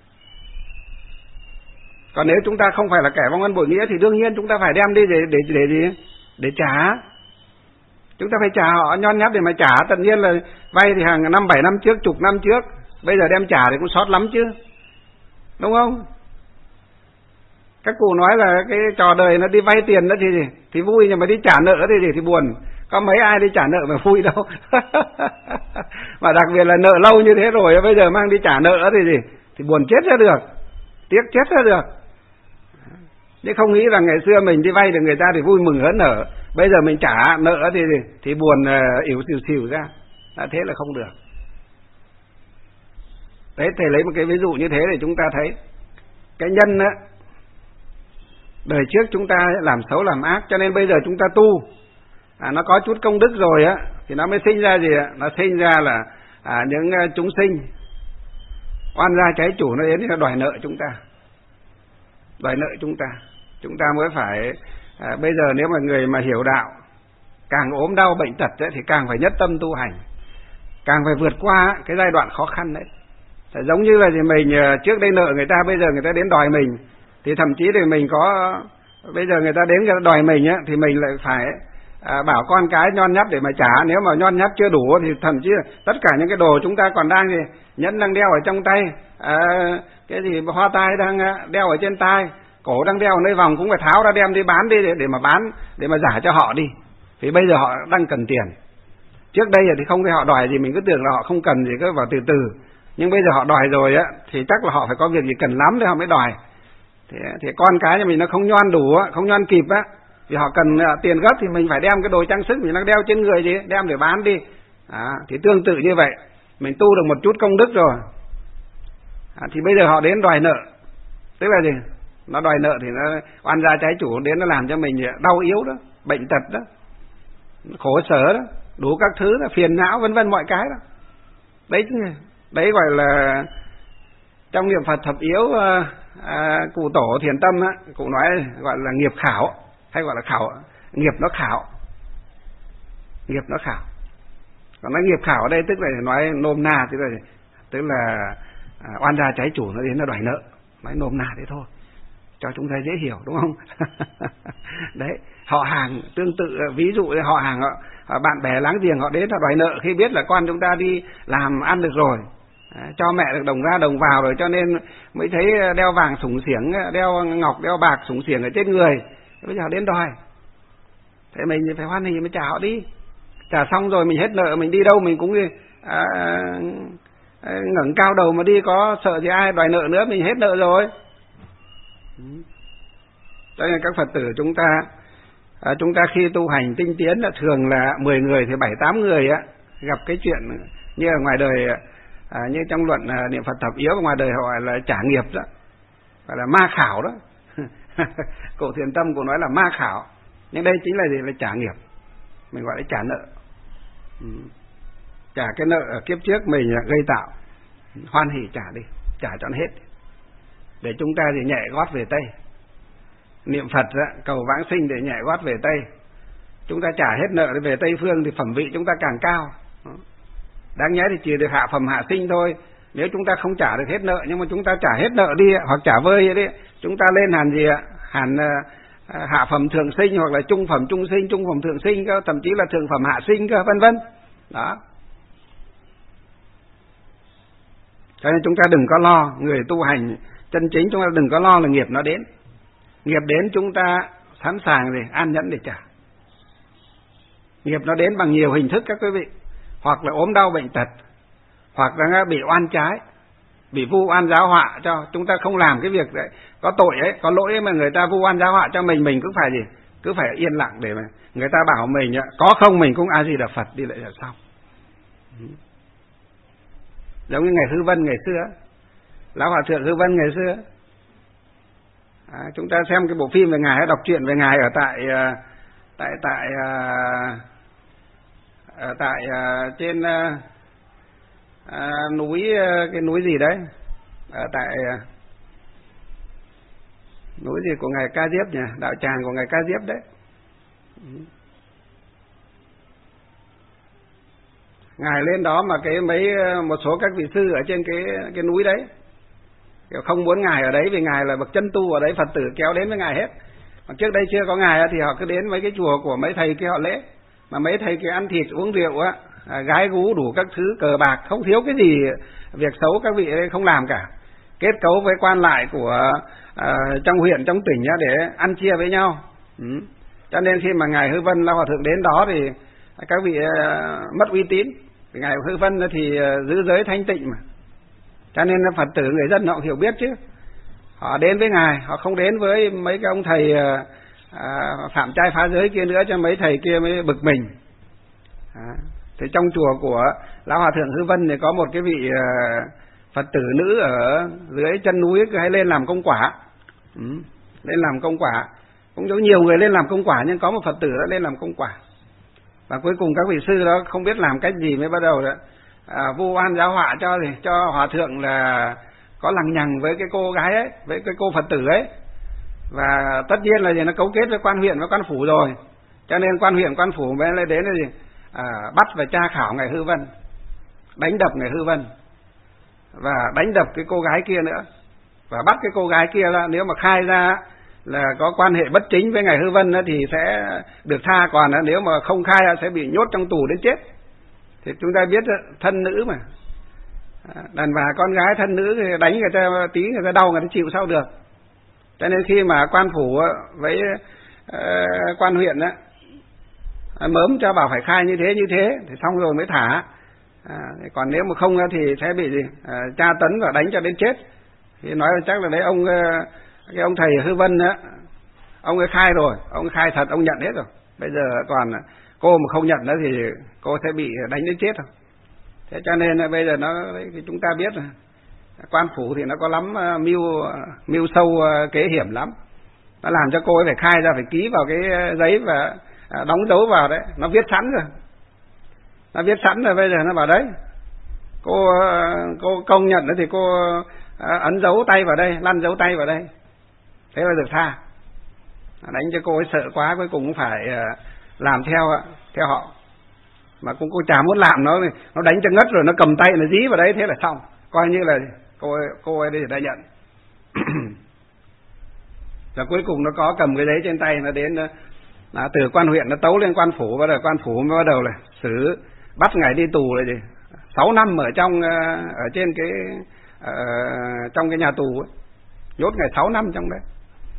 S2: Còn nếu chúng ta không phải là kẻ vong ân bội nghĩa thì đương nhiên chúng ta phải đem đi để để để gì? Để trả. Chúng ta phải trả họ nhon nhát để mà trả. Tất nhiên là vay thì hàng năm bảy năm trước, chục năm trước, bây giờ đem trả thì cũng sót lắm chứ, đúng không? Các cụ nói là cái trò đời nó đi vay tiền đó thì gì? Thì vui, nhưng mà đi trả nợ thì gì? Thì buồn. Có mấy ai đi trả nợ mà vui đâu. Mà đặc biệt là nợ lâu như thế rồi bây giờ mang đi trả nợ thì gì? Thì buồn chết ra được, tiếc chết ra được. Nhưng không nghĩ rằng ngày xưa mình đi vay được người ta thì vui mừng hớn hở, bây giờ mình trả nợ thì gì? Thì buồn uh, ỉu xìu xìu ra. Đã thế là không được. Đấy, thầy lấy một cái ví dụ như thế để chúng ta thấy cái nhân á, đời trước chúng ta làm xấu làm ác, cho nên bây giờ chúng ta tu à, nó có chút công đức rồi á thì nó mới sinh ra gì ạ? Nó sinh ra là à, những uh, chúng sinh oan gia trái chủ nó đến thì nó đòi nợ chúng ta, đòi nợ chúng ta. Chúng ta mới phải à, bây giờ nếu mà người mà hiểu đạo, càng ốm đau bệnh tật ấy, thì càng phải nhất tâm tu hành, càng phải vượt qua cái giai đoạn khó khăn đấy. Phải giống như là gì mình trước đây nợ người ta, bây giờ người ta đến đòi mình, thì thậm chí thì mình có bây giờ người ta đến người ta đòi mình á, thì mình lại phải à, bảo con cái nhon nhắt để mà trả. Nếu mà nhon nhắt chưa đủ thì thậm chí là tất cả những cái đồ chúng ta còn đang gì nhẫn đang đeo ở trong tay, à, cái gì hoa tai đang đeo ở trên tai, cổ đang đeo ở nơi vòng cũng phải tháo ra đem đi bán đi để, để mà bán, để mà giả cho họ đi, vì bây giờ họ đang cần tiền. Trước đây thì không thấy họ đòi gì, mình cứ tưởng là họ không cần gì, cứ vào từ từ. Nhưng bây giờ họ đòi rồi á thì chắc là họ phải có việc gì cần lắm để họ mới đòi. Thì, thì con cái nhà mình nó không nhoan đủ á, không nhoan kịp á, vì họ cần uh, tiền gấp thì mình phải đem cái đồ trang sức mình đang đeo trên người gì đem để bán đi. À, thì tương tự như vậy, mình tu được một chút công đức rồi à, thì bây giờ họ đến đòi nợ, tức là gì? Nó đòi nợ thì nó oan gia trái chủ đến, nó làm cho mình đau yếu đó, bệnh tật đó, khổ sở đó. đủ các thứ là phiền não vân vân mọi cái đó. Đấy đấy gọi là trong niệm Phật thập yếu, à, cụ tổ Thiền Tâm á, cụ nói gọi là nghiệp khảo, hay gọi là khảo, nghiệp nó khảo, nghiệp nó khảo. Còn nói nghiệp khảo ở đây tức là nói nôm na, tức là tức là à, oan gia trái chủ nó đến nó đòi nợ, nói nôm na thế thôi cho chúng ta dễ hiểu, đúng không? Đấy, họ hàng tương tự, ví dụ họ hàng họ, họ bạn bè láng giềng họ đến họ đòi nợ khi biết là con chúng ta đi làm ăn được rồi, cho mẹ được đồng ra đồng vào rồi, cho nên mới thấy đeo vàng sủng xiềng, đeo ngọc đeo bạc sủng xiềng ở trên người, bây giờ đến đòi. Thế mình phải hoan hỉ mới trả họ đi, trả xong rồi mình hết nợ, mình đi đâu mình cũng à, ngẩng cao đầu mà đi, có sợ gì ai đòi nợ nữa, mình hết nợ rồi. Cho nên các Phật tử chúng ta à, chúng ta khi tu hành tinh tiến là thường là mười người thì bảy tám người á gặp cái chuyện như ở ngoài đời, à, như trong luận à, niệm Phật thập yếu, ngoài đời họ là trả nghiệp đó, gọi là ma khảo đó. Cổ Thiền Tâm cũng nói là ma khảo, nhưng đây chính là gì? Là trả nghiệp, mình gọi là trả nợ. Ừ. Trả cái nợ ở kiếp trước mình gây tạo, hoan hỉ trả đi, trả cho nó hết, để chúng ta thì nhẹ gót về Tây. Niệm Phật đó, cầu vãng sinh để nhẹ gót về Tây. Chúng ta trả hết nợ để về Tây phương thì phẩm vị chúng ta càng cao. Đáng nhẽ thì chỉ được hạ phẩm hạ sinh thôi. Nếu chúng ta không trả được hết nợ, nhưng mà chúng ta trả hết nợ đi, hoặc trả vơi đi, chúng ta lên hẳn gì ạ? Hẳn uh, hạ phẩm thượng sinh, hoặc là trung phẩm trung sinh, trung phẩm thượng sinh cơ, thậm chí là thượng phẩm hạ sinh cơ, vân vân. Đó. Cho nên chúng ta đừng có lo, người tu hành chân chính chúng ta đừng có lo là nghiệp nó đến. Nghiệp đến chúng ta sẵn sàng để an nhẫn để trả. Nghiệp nó đến bằng nhiều hình thức các quý vị, hoặc là ốm đau bệnh tật, hoặc là bị oan trái, bị vu oan giáo họa cho. Chúng ta không làm cái việc đấy, có tội ấy, có lỗi ấy mà người ta vu oan giáo họa cho mình, mình cứ phải gì? Cứ phải yên lặng để mà người ta bảo mình có không mình cũng A Di Đà Phật đi lại là xong. Giống như ngày Hư Vân ngày xưa, Lão Hòa Thượng Hư Vân ngày xưa, à, chúng ta xem cái bộ phim về ngài, đọc truyện về ngài ở tại tại tại ở tại trên à, núi, cái núi gì đấy, ở tại núi gì của ngài Ca Diếp nhỉ, đạo tràng của ngài Ca Diếp đấy. Ngài lên đó mà cái mấy một số các vị sư ở trên cái cái núi đấy không muốn ngài ở đấy, vì ngài là bậc chân tu ở đấy, Phật tử kéo đến với ngài hết. Còn trước đây chưa có ngài thì họ cứ đến mấy cái chùa của mấy thầy kia họ lễ, mà mấy thầy kia ăn thịt uống rượu á, gái gú đủ các thứ, cờ bạc, không thiếu cái gì việc xấu các vị không làm cả, kết cấu với quan lại của uh, trong huyện trong tỉnh á, để ăn chia với nhau. Ừ. Cho nên khi mà ngài Hư Vân Lão Hòa Thượng đến đó thì các vị uh, mất uy tín. Ngài Hư Vân thì uh, giữ giới thanh tịnh mà, cho nên là Phật tử người dân họ hiểu biết chứ. Họ đến với ngài, họ không đến với mấy cái ông thầy uh, uh, phạm trai phá giới kia nữa, cho mấy thầy kia mới bực mình. À, thì trong chùa của Lão Hòa Thượng Hư Vân thì có một cái vị uh, Phật tử nữ ở dưới chân núi cứ hay lên làm công quả. Ừ, lên làm công quả, cũng giống nhiều người lên làm công quả, nhưng có một Phật tử đã lên làm công quả. Và cuối cùng các vị sư đó không biết làm cách gì mới bắt đầu đó à, vu oan giáo họa cho thì cho hòa thượng là có lằng nhằng với cái cô gái ấy, với cái cô Phật tử ấy. Và tất nhiên là gì, nó cấu kết với quan huyện với quan phủ rồi, cho nên quan huyện quan phủ mới đến là gì à, bắt và tra khảo ngài Hư Vân, đánh đập ngài Hư Vân và đánh đập cái cô gái kia nữa, và bắt cái cô gái kia là nếu mà khai ra là có quan hệ bất chính với ngài Hư Vân thì sẽ được tha, còn nếu mà không khai sẽ bị nhốt trong tù đến chết. Thì chúng ta biết thân nữ mà, đàn bà con gái thân nữ thì đánh người ta tí người ta đau người ta chịu sao được. Cho nên khi mà quan phủ với uh, quan huyện á mớm cho bảo phải khai như thế như thế thì xong rồi mới thả. À, còn nếu mà không thì sẽ bị gì à, tra tấn và đánh cho đến chết. Thì nói là chắc là đấy ông cái ông thầy Hư Vân á, ông ấy khai rồi, ông ấy khai thật, ông nhận hết rồi. Bây giờ còn cô mà không nhận nữa thì cô sẽ bị đánh đến chết rồi. Thế cho nên là bây giờ nó thì chúng ta biết rồi, quan phủ thì nó có lắm mưu mưu sâu kế hiểm lắm. Nó làm cho cô ấy phải khai ra, phải ký vào cái giấy và đóng dấu vào đấy, nó viết sẵn rồi. nó viết sẵn rồi, bây giờ nó bảo đấy, cô cô công nhận nữa thì cô ấn dấu tay vào đây, lăn dấu tay vào đây, thế là được tha. Đánh cho cô ấy sợ quá, cuối cùng cũng phải làm theo theo họ, mà cũng cô chả muốn làm, nó nó đánh cho ngất rồi nó cầm tay nó dí vào đấy, thế là xong, coi như là cô ấy, cô ấy đây đã nhận. Và cuối cùng nó có cầm cái giấy trên tay, nó đến nó từ quan huyện nó tấu lên quan phủ, bắt đầu quan phủ mới bắt đầu là xử bắt ngài đi tù là gì, sáu năm ở trong ở trên cái ở trong cái nhà tù ấy, nhốt ngài sáu năm trong đấy.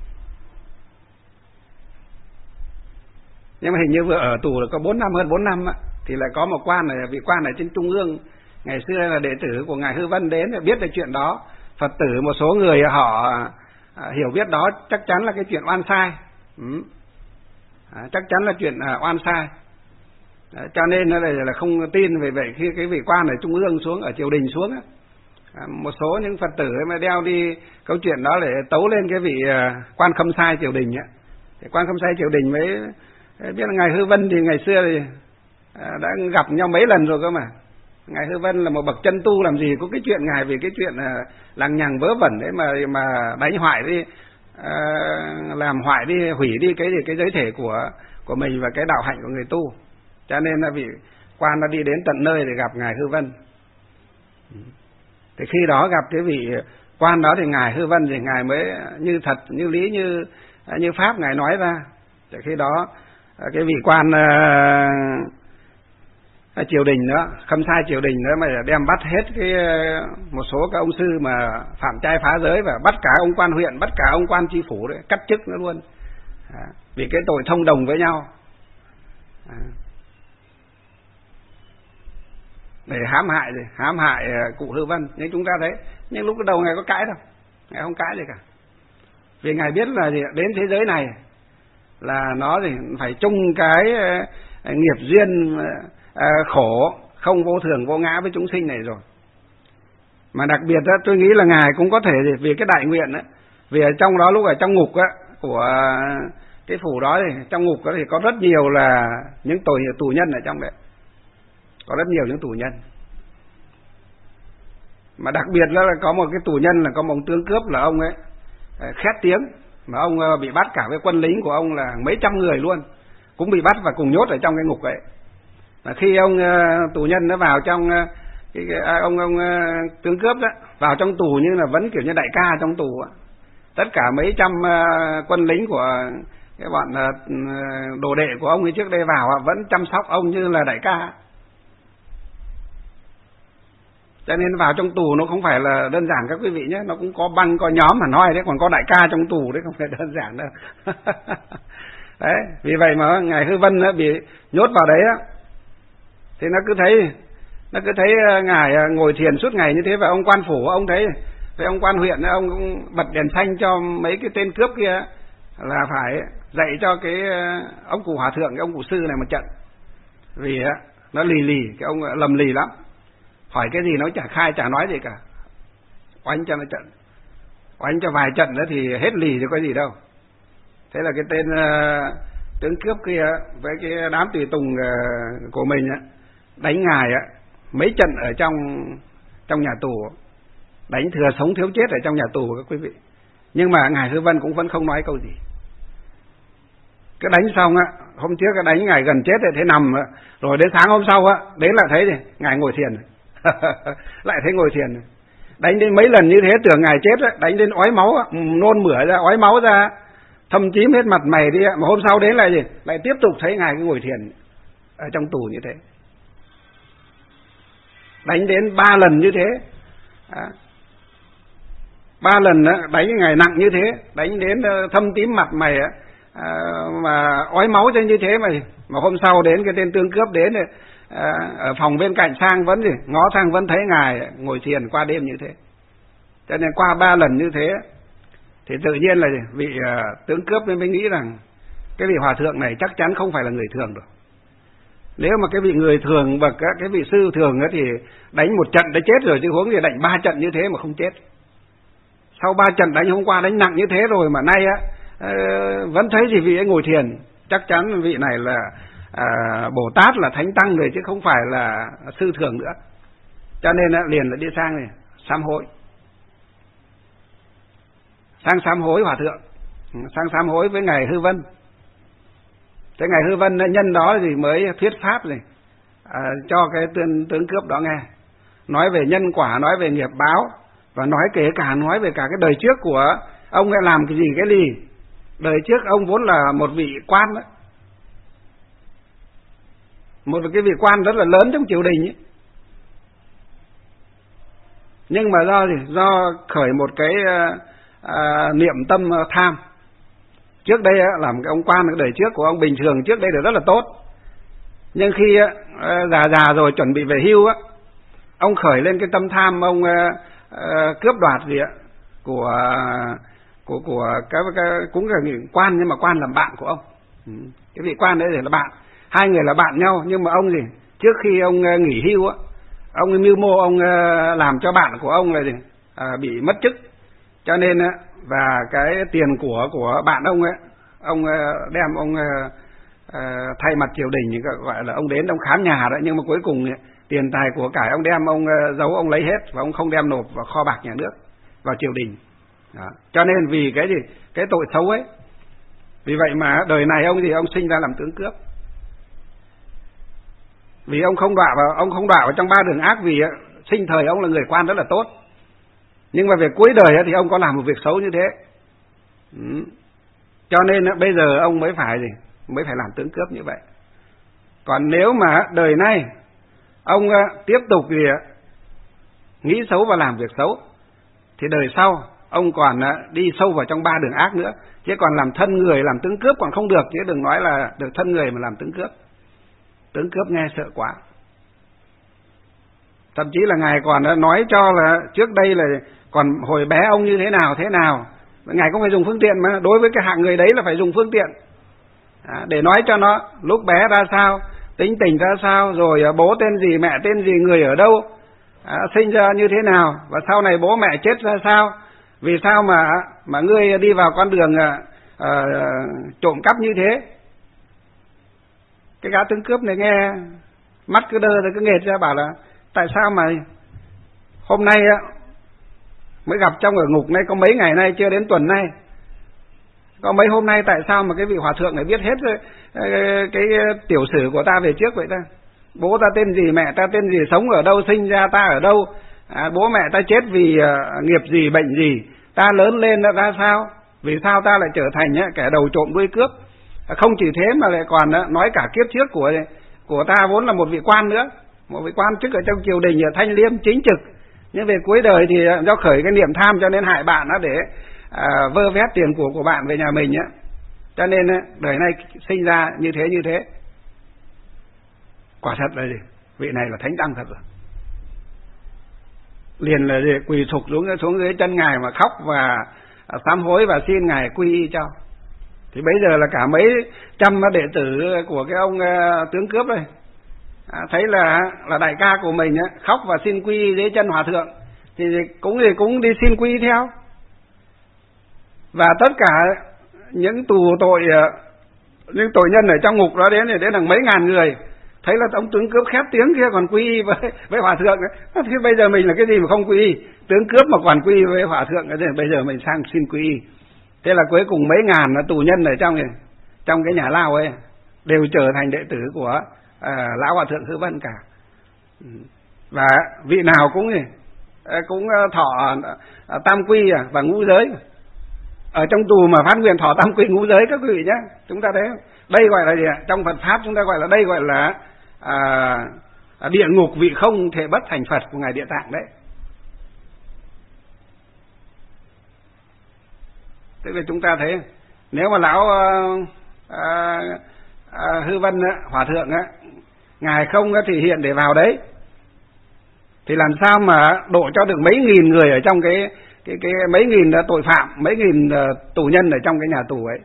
S2: Nhưng mà hình như vừa ở tù là có bốn năm, hơn bốn năm á, thì lại có một quan này, vị quan ở trên trung ương, ngày xưa là đệ tử của ngài Hư Vân đến để biết được chuyện đó. Phật tử một số người họ à, hiểu biết đó chắc chắn là cái chuyện oan sai, ừ. à, chắc chắn là chuyện à, oan sai, à, cho nên là, là không tin. Về vậy khi cái vị quan ở trung ương xuống, ở triều đình xuống á, à, một số những Phật tử mà đeo đi câu chuyện đó để tấu lên cái vị à, quan khâm sai triều đình á. Thì quan khâm sai triều đình mới biết là ngài Hư Vân thì ngày xưa thì à, đã gặp nhau mấy lần rồi cơ mà. Ngài Hư Vân là một bậc chân tu, làm gì có cái chuyện ngài vì cái chuyện à, lằng nhằng vớ vẩn đấy mà mà đánh hoại đi, à, làm hoại đi, hủy đi cái cái giới thể của của mình và cái đạo hạnh của người tu. Cho nên là vị quan đã đi đến tận nơi để gặp ngài Hư Vân. Thì khi đó gặp cái vị quan đó thì ngài Hư Vân thì ngài mới như thật, như lý, như như pháp ngài nói ra. Thì khi đó cái vị quan uh, triều đình đó, khâm sai triều đình đó mà đem bắt hết cái một số các ông sư mà phạm trai phá giới, và bắt cả ông quan huyện, bắt cả ông quan tri phủ đấy, cắt chức nữa luôn, à, vì cái tội thông đồng với nhau, à, để hãm hại gì, hãm hại cụ Hư Vân. Nhưng chúng ta thấy, nhưng lúc đầu ngài có cãi đâu, ngài không cãi gì cả, vì ngài biết là gì, đến thế giới này là nó thì phải chung cái uh, nghiệp duyên uh, khổ không vô thường vô ngã với chúng sinh này rồi. Mà đặc biệt đó, tôi nghĩ là ngài cũng có thể vì cái đại nguyện đó, vì ở trong đó lúc ở trong ngục á, của cái phủ đó thì trong ngục đó thì có rất nhiều là những tội tù nhân ở trong đấy, có rất nhiều những tù nhân. Mà đặc biệt là có một cái tù nhân là có một tướng cướp là ông ấy khét tiếng, mà ông bị bắt cả với quân lính của ông là mấy trăm người luôn, cũng bị bắt và cùng nhốt ở trong cái ngục ấy. Và khi ông tù nhân nó vào trong cái, cái ông ông tướng cướp đó vào trong tù như là vẫn kiểu như đại ca trong tù, tất cả mấy trăm quân lính của cái bọn đồ đệ của ông ấy trước đây vào vẫn chăm sóc ông như là đại ca. Cho nên vào trong tù nó không phải là đơn giản các quý vị nhé, nó cũng có băng, có nhóm mà nói đấy, còn có đại ca trong tù đấy, không phải đơn giản đâu. Đấy, vì vậy mà ngài Hư Vân nó bị nhốt vào đấy á, thì nó cứ thấy nó cứ thấy ngài ngồi thiền suốt ngày như thế. Và ông quan phủ ông thấy, với ông quan huyện ông cũng bật đèn xanh cho mấy cái tên cướp kia là phải dạy cho cái ông cụ hòa thượng, cái ông cụ sư này một trận, vì á nó lì lì, cái ông lầm lì lắm, hỏi cái gì nó chả khai, chả nói gì cả, oanh cho nó trận, oanh cho vài trận nữa thì hết lì thì có gì đâu. Thế là cái tên uh, tướng cướp kia với cái đám tùy tùng uh, của mình á, đánh ngài á mấy trận ở trong trong nhà tù, đánh thừa sống thiếu chết ở trong nhà tù các quý vị. Nhưng mà ngài Hư Vân cũng vẫn không nói câu gì. Cái đánh xong á, hôm trước cái đánh ngài gần chết rồi, thế nằm á, rồi đến sáng hôm sau á, đến lại thấy thì ngài ngồi thiền. Lại thấy ngồi thiền. Đánh đến mấy lần như thế tưởng ngài chết á, đánh đến ói máu á, nôn mửa ra, ói máu ra, thâm tím hết mặt mày đi á, mà hôm sau đến lại gì, lại tiếp tục thấy ngài cứ ngồi thiền ở trong tù như thế. Đánh đến ba lần như thế, à, ba lần á, đánh ngài nặng như thế, đánh đến thâm tím mặt mày á, à, mà ói máu cho như thế mà mà hôm sau đến cái tên tướng cướp đến rồi, à, ở phòng bên cạnh sang vẫn gì, ngó sang vẫn thấy ngài ngồi thiền qua đêm như thế. Cho nên qua ba lần như thế thì tự nhiên là vị uh, tướng cướp nên mới nghĩ rằng cái vị hòa thượng này chắc chắn không phải là người thường được. Nếu mà cái vị người thường bậc, cái vị sư thường ấy thì đánh một trận đã chết rồi, chứ huống gì đánh ba trận như thế mà không chết. Sau ba trận đánh hôm qua đánh nặng như thế rồi mà nay á uh, vẫn thấy gì vị ấy ngồi thiền, chắc chắn vị này là à, Bồ Tát là thánh tăng rồi chứ không phải là sư thường nữa. Cho nên á, liền là đi sang này sám hối, sang sám hối hòa thượng, sang sám hối với ngài Hư Vân. Thế ngài Hư Vân nhân đó thì mới thuyết pháp này à, cho cái tướng, tướng cướp đó nghe, nói về nhân quả, nói về nghiệp báo, và nói kể cả nói về cả cái đời trước của ông ấy làm cái gì cái gì. Đời trước ông vốn là một vị quan đó, một cái vị quan rất là lớn trong triều đình ấy. Nhưng mà do gì? Do khởi một cái à, niệm tâm tham. Trước đây á, làm cái ông quan cái đời trước của ông bình thường trước đây là rất là tốt. Nhưng khi á, già già rồi chuẩn bị về hưu á, ông khởi lên cái tâm tham, ông à, à, cướp đoạt gì á của của của cái, cái cũng là vị quan, nhưng mà quan làm bạn của ông. Cái vị quan đấy thì là bạn, hai người là bạn nhau. Nhưng mà ông gì, trước khi ông nghỉ hưu á, ông mưu mô ông làm cho bạn của ông là gì à, bị mất chức. Cho nên á, và cái tiền của của bạn ông ấy, ông đem ông thay mặt triều đình, gọi là ông đến ông khám nhà đấy, nhưng mà cuối cùng tiền tài của cải ông đem ông giấu, ông lấy hết, và ông không đem nộp vào kho bạc nhà nước, vào triều đình. Đó. Cho nên vì cái gì, cái tội xấu ấy, vì vậy mà đời này ông gì ông sinh ra làm tướng cướp. Vì ông không đọa vào, ông không đọa vào trong ba đường ác, vì sinh thời ông là người quan rất là tốt, nhưng mà về cuối đời thì ông có làm một việc xấu như thế. Ừ. Cho nên bây giờ ông mới phải gì, mới phải làm tướng cướp như vậy. Còn nếu mà đời nay ông tiếp tục gì nghĩ xấu và làm việc xấu, thì đời sau ông còn đi sâu vào trong ba đường ác nữa. Chứ còn làm thân người làm tướng cướp còn không được, chứ đừng nói là được thân người mà làm tướng cướp. Tướng cướp nghe sợ quá. Thậm chí là ngài còn nói cho là trước đây là còn hồi bé ông như thế nào thế nào, ngài cũng phải dùng phương tiện, mà đối với cái hạng người đấy là phải dùng phương tiện à, để nói cho nó lúc bé ra sao, tính tình ra sao, rồi bố tên gì, mẹ tên gì, người ở đâu, à, sinh ra như thế nào, và sau này bố mẹ chết ra sao, vì sao mà mà ngươi đi vào con đường à, à, trộm cắp như thế. Cái gã tướng cướp này nghe mắt cứ đơ rồi cứ nghệt ra, bảo là tại sao mà hôm nay á mới gặp trong ở ngục này, có mấy ngày nay chưa đến tuần nay, có mấy hôm nay, tại sao mà cái vị hòa thượng này biết hết cái, cái, cái tiểu sử của ta về trước vậy ta? Bố ta tên gì, mẹ ta tên gì, sống ở đâu, sinh ra ta ở đâu, à, bố mẹ ta chết vì uh, nghiệp gì, bệnh gì, ta lớn lên đã ra sao, vì sao ta lại trở thành uh, kẻ đầu trộm đuôi cướp. À, không chỉ thế mà lại còn uh, nói cả kiếp trước của của ta vốn là một vị quan nữa, một vị quan chức ở trong triều đình, ở thanh liêm chính trực, nhưng về cuối đời thì do khởi cái niệm tham cho nên hại bạn đó, để à, vơ vét tiền của của bạn về nhà mình á. Cho nên đời này sinh ra như thế như thế. Quả thật là gì, vị này là thánh tăng thật rồi. Liền là gì, quỳ sụp xuống xuống dưới chân ngài mà khóc và sám hối và xin ngài quy y cho. Thì bây giờ là cả mấy trăm đệ tử của cái ông uh, tướng cướp đây à, thấy là là đại ca của mình á, khóc và xin quy y dưới chân hòa thượng, thì cũng thì cũng đi xin quy y theo. Và tất cả những tù tội uh, những tội nhân ở trong ngục đó đến thì đến là mấy ngàn người, thấy là ông tướng cướp khép tiếng kia còn quy y với với hòa thượng ấy. Thế bây giờ mình là cái gì mà không quy y, tướng cướp mà còn quy y với hòa thượng, thì bây giờ mình sang xin quy y. Thế là cuối cùng mấy ngàn tù nhân ở trong trong cái nhà lao ấy đều trở thành đệ tử của à, lão hòa thượng Hư Vân cả. Và vị nào cũng cũng thọ tam quy và ngũ giới. Ở trong tù mà phát nguyện thọ tam quy ngũ giới các quý vị nhé. Chúng ta thấy đây gọi là gì ạ? Trong Phật pháp chúng ta gọi là đây gọi là à, địa ngục vị không thể bất thành Phật của ngài Địa Tạng đấy. Thế vì chúng ta thấy nếu mà lão à, à, Hư Vân á, hòa thượng á, ngài không á, thì hiện để vào đấy, thì làm sao mà độ cho được mấy nghìn người ở trong cái cái cái mấy nghìn tội phạm, mấy nghìn uh, tù nhân ở trong cái nhà tù ấy.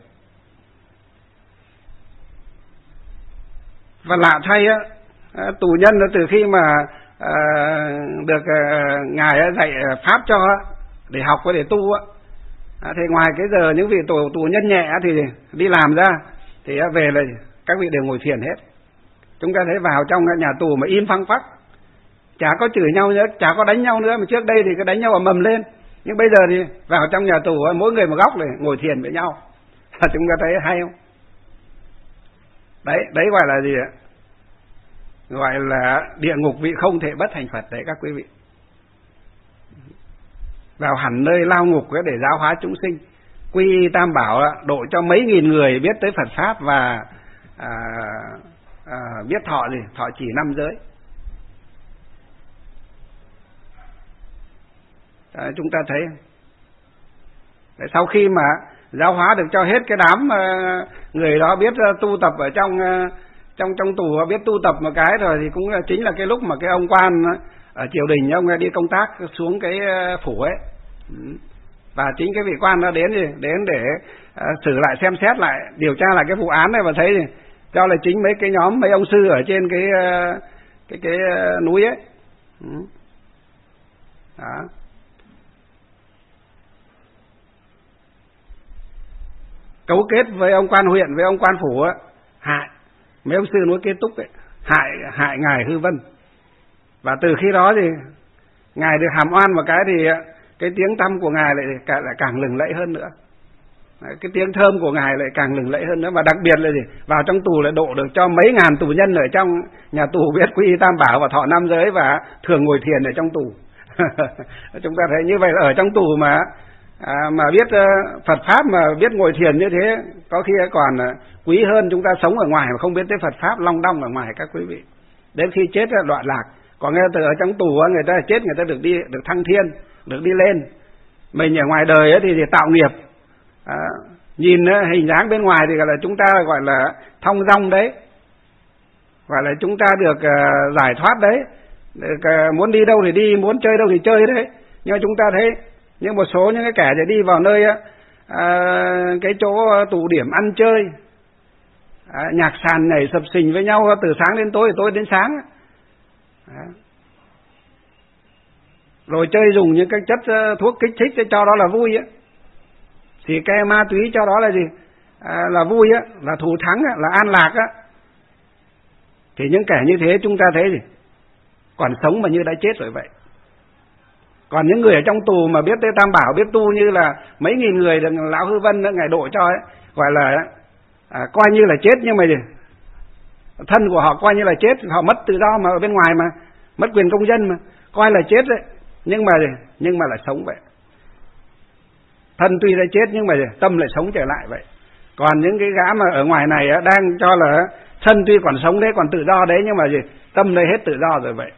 S2: Và lạ thay á, tù nhân từ khi mà uh, được uh, ngài dạy pháp cho để học và để tu á, À, thì ngoài cái giờ những vị tù, tù nhân nhẹ thì đi làm ra, thì về là các vị đều ngồi thiền hết. Chúng ta thấy vào trong nhà tù mà im phăng phắc, chả có chửi nhau nữa, chả có đánh nhau nữa. Mà trước đây thì cái đánh nhau ở mầm lên, nhưng bây giờ thì vào trong nhà tù mỗi người một góc này ngồi thiền với nhau. Chúng ta thấy hay không? Đấy, đấy gọi là gì ạ? Gọi là địa ngục vị không thể bất thành Phật đấy các quý vị. Vào hẳn nơi lao ngục để giáo hóa chúng sinh. Quy y Tam Bảo độ cho mấy nghìn người biết tới Phật Pháp và à, à, biết thọ gì? Thọ chỉ năm giới. À, chúng ta thấy đấy, sau khi mà giáo hóa được cho hết cái đám uh, người đó biết uh, tu tập ở trong uh, trong trong tù, biết tu tập một cái rồi, thì cũng chính là cái lúc mà cái ông quan uh, ở triều đình, ông đi công tác xuống cái uh, phủ ấy, và chính cái vị quan đó đến gì đến để uh, xử lại, xem xét lại, điều tra lại cái vụ án này, và thấy gì cho là chính mấy cái nhóm mấy ông sư ở trên cái uh, cái cái uh, núi ấy. Đó. Cấu kết với ông quan huyện, với ông quan phủ á, hại mấy ông sư núi Kế Túc ấy, hại hại ngài Hư Vân. Và từ khi đó thì ngài được hàm oan một cái thì cái tiếng tăm của ngài lại càng, lại càng lừng lẫy hơn nữa. Cái tiếng thơm của ngài lại càng lừng lẫy hơn nữa, và đặc biệt là gì? Vào trong tù lại độ được cho mấy ngàn tù nhân ở trong nhà tù biết quy y Tam Bảo và thọ năm giới và thường ngồi thiền ở trong tù. Chúng ta thấy như vậy là ở trong tù mà À, mà biết uh, Phật Pháp, mà biết ngồi thiền như thế, có khi còn uh, quý hơn chúng ta sống ở ngoài mà không biết tới Phật Pháp long đong ở ngoài các quý vị. Đến khi chết là đoạn lạc. Còn nghe từ ở trong tù người ta chết, người ta được đi, được thăng thiên, được đi lên. Mình ở ngoài đời thì, thì tạo nghiệp. À, nhìn uh, hình dáng bên ngoài thì gọi là chúng ta gọi là thong dong đấy, gọi là chúng ta được uh, giải thoát đấy, được, uh, muốn đi đâu thì đi, muốn chơi đâu thì chơi đấy. Nhưng mà chúng ta thấy nhưng một số những cái kẻ để đi vào nơi á, à, cái chỗ tụ điểm ăn chơi, à, nhạc sàn nhảy sập sình với nhau từ sáng đến tối, từ tối đến sáng, à, rồi chơi dùng những cái chất uh, thuốc kích thích để cho đó là vui á, thì cái ma túy cho đó là gì? À, là vui á, là thù thắng á, là an lạc á. Thì những kẻ như thế chúng ta thấy gì? Còn sống mà như đã chết rồi vậy. Còn những người ở trong tù mà biết tới Tam Bảo, biết tu như là mấy nghìn người được lão Hư Vân ngài độ cho ấy, gọi là à, coi như là chết, nhưng mà gì? Thân của họ coi như là chết, họ mất tự do mà ở bên ngoài mà, mất quyền công dân mà, coi là chết đấy, nhưng mà gì? Nhưng mà lại sống vậy. Thân tuy đã chết nhưng mà gì? Tâm lại sống trở lại vậy. Còn những cái gã mà ở ngoài này đang cho là thân tuy còn sống đấy, còn tự do đấy, nhưng mà gì? Tâm đây hết tự do rồi vậy.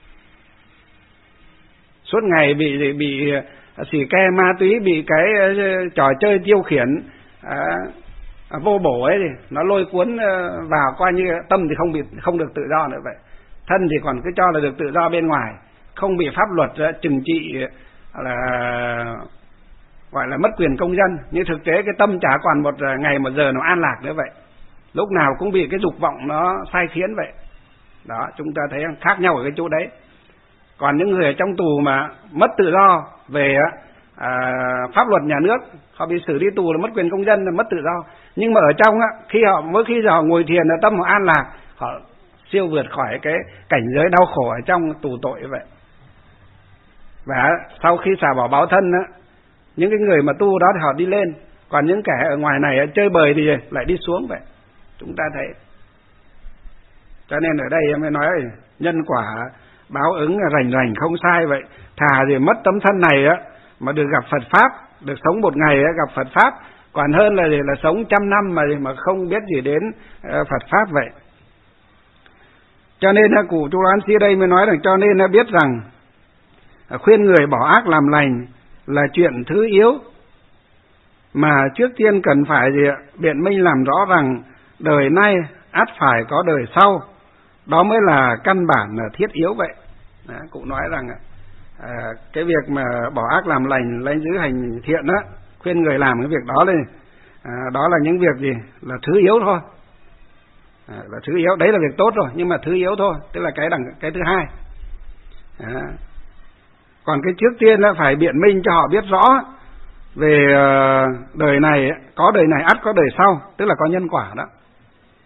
S2: Suốt ngày bị bị xì ke ma túy, bị cái trò chơi tiêu khiển à, vô bổ ấy thì nó lôi cuốn vào, coi như tâm thì không bị không được tự do nữa vậy. Thân thì còn cứ cho là được tự do bên ngoài, không bị pháp luật trừng trị, là gọi là mất quyền công dân. Nhưng thực tế cái tâm chả còn một ngày một giờ nó an lạc nữa vậy, lúc nào cũng bị cái dục vọng nó sai khiến vậy. Đó, chúng ta thấy khác nhau ở cái chỗ đấy. Còn những người ở trong tù mà mất tự do về à, pháp luật nhà nước, họ bị xử đi tù là mất quyền công dân, là mất tự do. Nhưng mà ở trong á, khi họ mỗi khi họ ngồi thiền là tâm họ an lạc, họ siêu vượt khỏi cái cảnh giới đau khổ ở trong tù tội như vậy. Và sau khi xả bỏ báo thân á, những cái người mà tu đó thì họ đi lên, còn những kẻ ở ngoài này chơi bời thì lại đi xuống vậy. Chúng ta thấy. Cho nên ở đây em mới nói nhân quả báo ứng là rành rành không sai vậy. Thà thì mất tấm thân này á mà được gặp Phật Pháp, được sống một ngày á, gặp Phật Pháp, còn hơn là là sống trăm năm mà mà không biết gì đến Phật Pháp vậy. Cho nên cụ chú An Sĩ đây mới nói rằng cho nên biết rằng khuyên người bỏ ác làm lành là chuyện thứ yếu, mà trước tiên cần phải gì biện minh làm rõ rằng đời nay ắt phải có đời sau, đó mới là căn bản là thiết yếu vậy. Đó, cụ nói rằng à, cái việc mà bỏ ác làm lành, lấy giữ hành thiện đó, khuyên người làm cái việc đó đây, à, đó là những việc gì là thứ yếu thôi, à, là thứ yếu, đấy là việc tốt rồi, nhưng mà thứ yếu thôi, tức là cái đằng cái thứ hai. À, còn cái trước tiên là phải biện minh cho họ biết rõ về uh, đời này có đời này ắt có đời sau, tức là có nhân quả đó.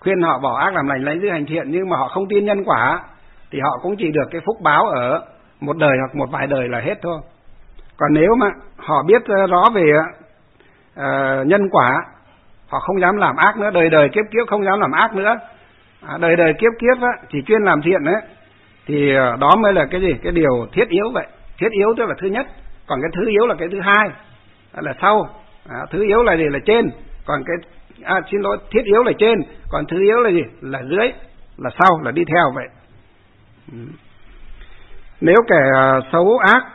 S2: khuyên họ bỏ ác làm lành, lấy dữ hành thiện, nhưng mà họ không tin nhân quả thì họ cũng chỉ được cái phúc báo ở một đời hoặc một vài đời là hết thôi. Còn nếu mà họ biết rõ về uh, nhân quả, họ không dám làm ác nữa, đời đời kiếp kiếp không dám làm ác nữa, à, đời đời kiếp kiếp á, chỉ chuyên làm thiện đấy, thì đó mới là cái gì? Cái điều thiết yếu vậy. Thiết yếu tức là thứ nhất, còn cái thứ yếu là cái thứ hai, là sau. À, thứ yếu là gì? Là trên. Còn cái à, xin lỗi, thiết yếu là trên, còn thứ yếu là gì? Là dưới, là sau, là đi theo vậy. Ừ. Nếu kẻ xấu ác,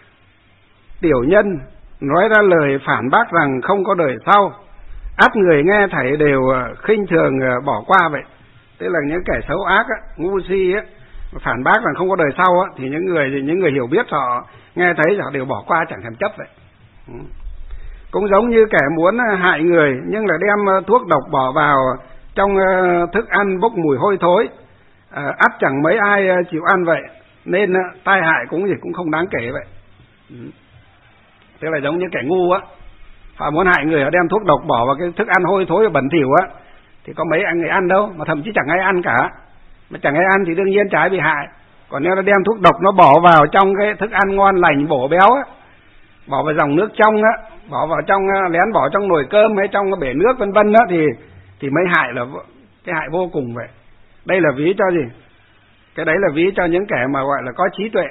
S2: tiểu nhân nói ra lời phản bác rằng không có đời sau, ắt người nghe thấy đều khinh thường bỏ qua vậy. Tức là những kẻ xấu ác á, ngu si á, phản bác rằng không có đời sau á, thì những người những người hiểu biết họ nghe thấy họ đều bỏ qua, chẳng thèm chấp vậy. Ừ. Cũng giống như kẻ muốn hại người nhưng là đem thuốc độc bỏ vào trong thức ăn bốc mùi hôi thối, à, ắt chẳng mấy ai chịu ăn vậy, nên tai hại cũng gì cũng không đáng kể vậy. Ừ. Tức là giống như kẻ ngu á, họ muốn hại người, họ đem thuốc độc bỏ vào cái thức ăn hôi thối và bẩn thỉu á, thì có mấy người ăn đâu, mà thậm chí chẳng ai ăn cả. Mà chẳng ai ăn thì đương nhiên trái bị hại. Còn nếu nó đem thuốc độc nó bỏ vào trong cái thức ăn ngon lành bổ béo á, bỏ vào dòng nước trong á, bỏ vào trong lén bỏ trong nồi cơm hay trong cái bể nước vân vân á, thì thì mới hại, là cái hại vô cùng vậy. Đây là ví cho gì? Cái đấy là ví cho những kẻ mà gọi là có trí tuệ.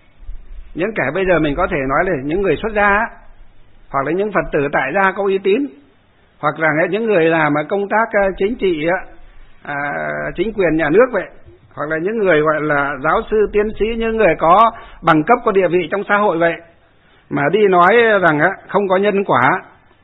S2: Những kẻ bây giờ mình có thể nói là những người xuất gia á, hoặc là những Phật tử tại gia có uy tín, hoặc là những người làm công tác chính trị á, à, chính quyền nhà nước vậy, hoặc là những người gọi là giáo sư tiến sĩ, những người có bằng cấp, có địa vị trong xã hội vậy, mà đi nói rằng á, không có nhân quả,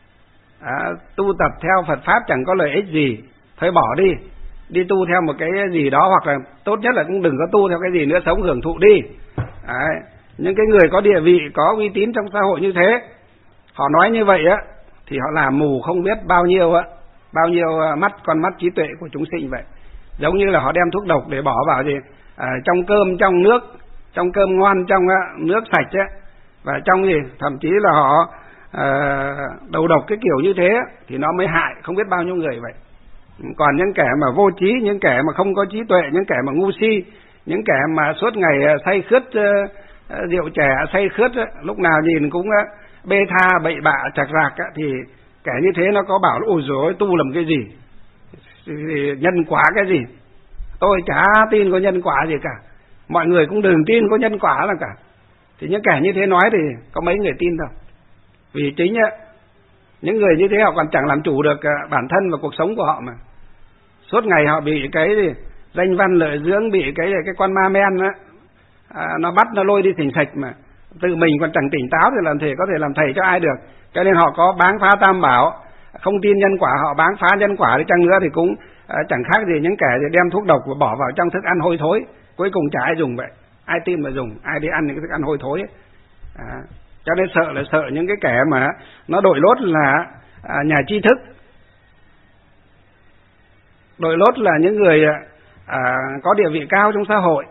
S2: à, tu tập theo Phật pháp chẳng có lợi ích gì, thôi bỏ đi, đi tu theo một cái gì đó, hoặc là tốt nhất là cũng đừng có tu theo cái gì nữa, sống hưởng thụ đi. Đấy. Những cái người có địa vị, có uy tín trong xã hội như thế, họ nói như vậy á, thì họ làm mù không biết bao nhiêu á, bao nhiêu mắt, con mắt trí tuệ của chúng sinh vậy. Giống như là họ đem thuốc độc để bỏ vào gì à, trong cơm, trong nước, trong cơm ngon, trong uh, nước sạch á, và trong gì thậm chí là họ uh, đầu độc cái kiểu như thế á, thì nó mới hại không biết bao nhiêu người vậy. Còn những kẻ mà vô trí, những kẻ mà không có trí tuệ, những kẻ mà ngu si, những kẻ mà suốt ngày uh, say khướt uh, uh, rượu chè, say khướt uh, lúc nào nhìn cũng uh, bê tha bậy bạ chạc rạc á, thì kẻ như thế nó có bảo ôi dồi ôi, tu làm cái gì, nhân quả cái gì, tôi chả tin có nhân quả gì cả, mọi người cũng đừng tin có nhân quả là cả. Thì những kẻ như thế nói thì có mấy người tin đâu. Vì chính á, những người như thế họ còn chẳng làm chủ được bản thân và cuộc sống của họ mà. Suốt ngày họ bị cái gì, danh văn lợi dưỡng, bị cái cái con ma men á, à, nó bắt nó lôi đi thình thịch mà. Tự mình còn chẳng tỉnh táo thì làm thể có thể làm thầy cho ai được. Cho nên họ có báng phá tam bảo, không tin nhân quả, họ báng phá nhân quả đi chăng nữa thì cũng à, chẳng khác gì những kẻ đem thuốc độc và bỏ vào trong thức ăn hôi thối, cuối cùng chả ai dùng vậy. Ai tin mà dùng, ai đi ăn những cái thức ăn hôi thối ấy. À, cho nên sợ là sợ những cái kẻ mà nó đội lốt là à, nhà tri thức, đội lốt là những người à, có địa vị cao trong xã hội,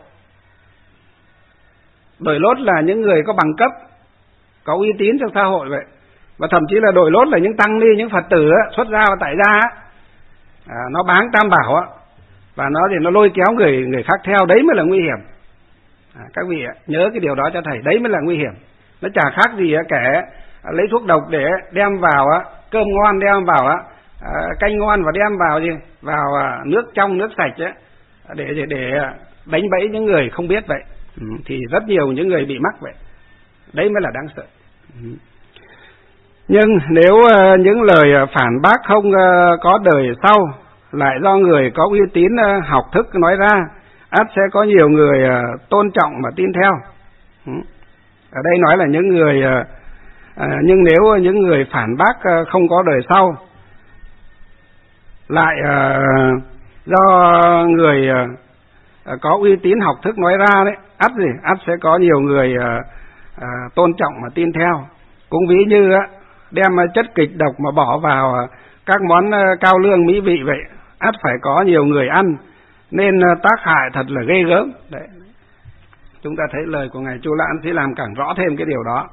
S2: đội lốt là những người có bằng cấp, có uy tín trong xã hội vậy, và thậm chí là đội lốt là những tăng ni, những Phật tử á, xuất gia và tại gia á, à, nó báng tam bảo á, và nó thì nó lôi kéo người người khác theo, đấy mới là nguy hiểm. À, các vị nhớ cái điều đó cho thầy, đấy mới là nguy hiểm. Nó chả khác gì kẻ lấy thuốc độc để đem vào cơm ngon, đem vào canh ngon và đem vào gì vào nước trong, nước sạch ấy, để để để đánh bẫy những người không biết vậy. Ừ, thì rất nhiều những người bị mắc vậy. Đấy mới là đáng sợ. Ừ. Nhưng nếu những lời phản bác không có đời sau lại do người có uy tín học thức nói ra, ắt sẽ có nhiều người tôn trọng và tin theo. Ừ. Ở đây nói là những người, à, nhưng nếu những người phản bác không có đời sau lại à, do người à, có uy tín học thức nói ra đấy, ắt gì ắt sẽ có nhiều người à, à, tôn trọng và tin theo. Cũng ví như á, đem chất kịch độc mà bỏ vào các món cao lương mỹ vị vậy, ắt phải có nhiều người ăn, nên tác hại thật là ghê gớm. Đấy. Chúng ta thấy lời của Ngài Chu Lãn sẽ làm càng rõ thêm cái điều đó.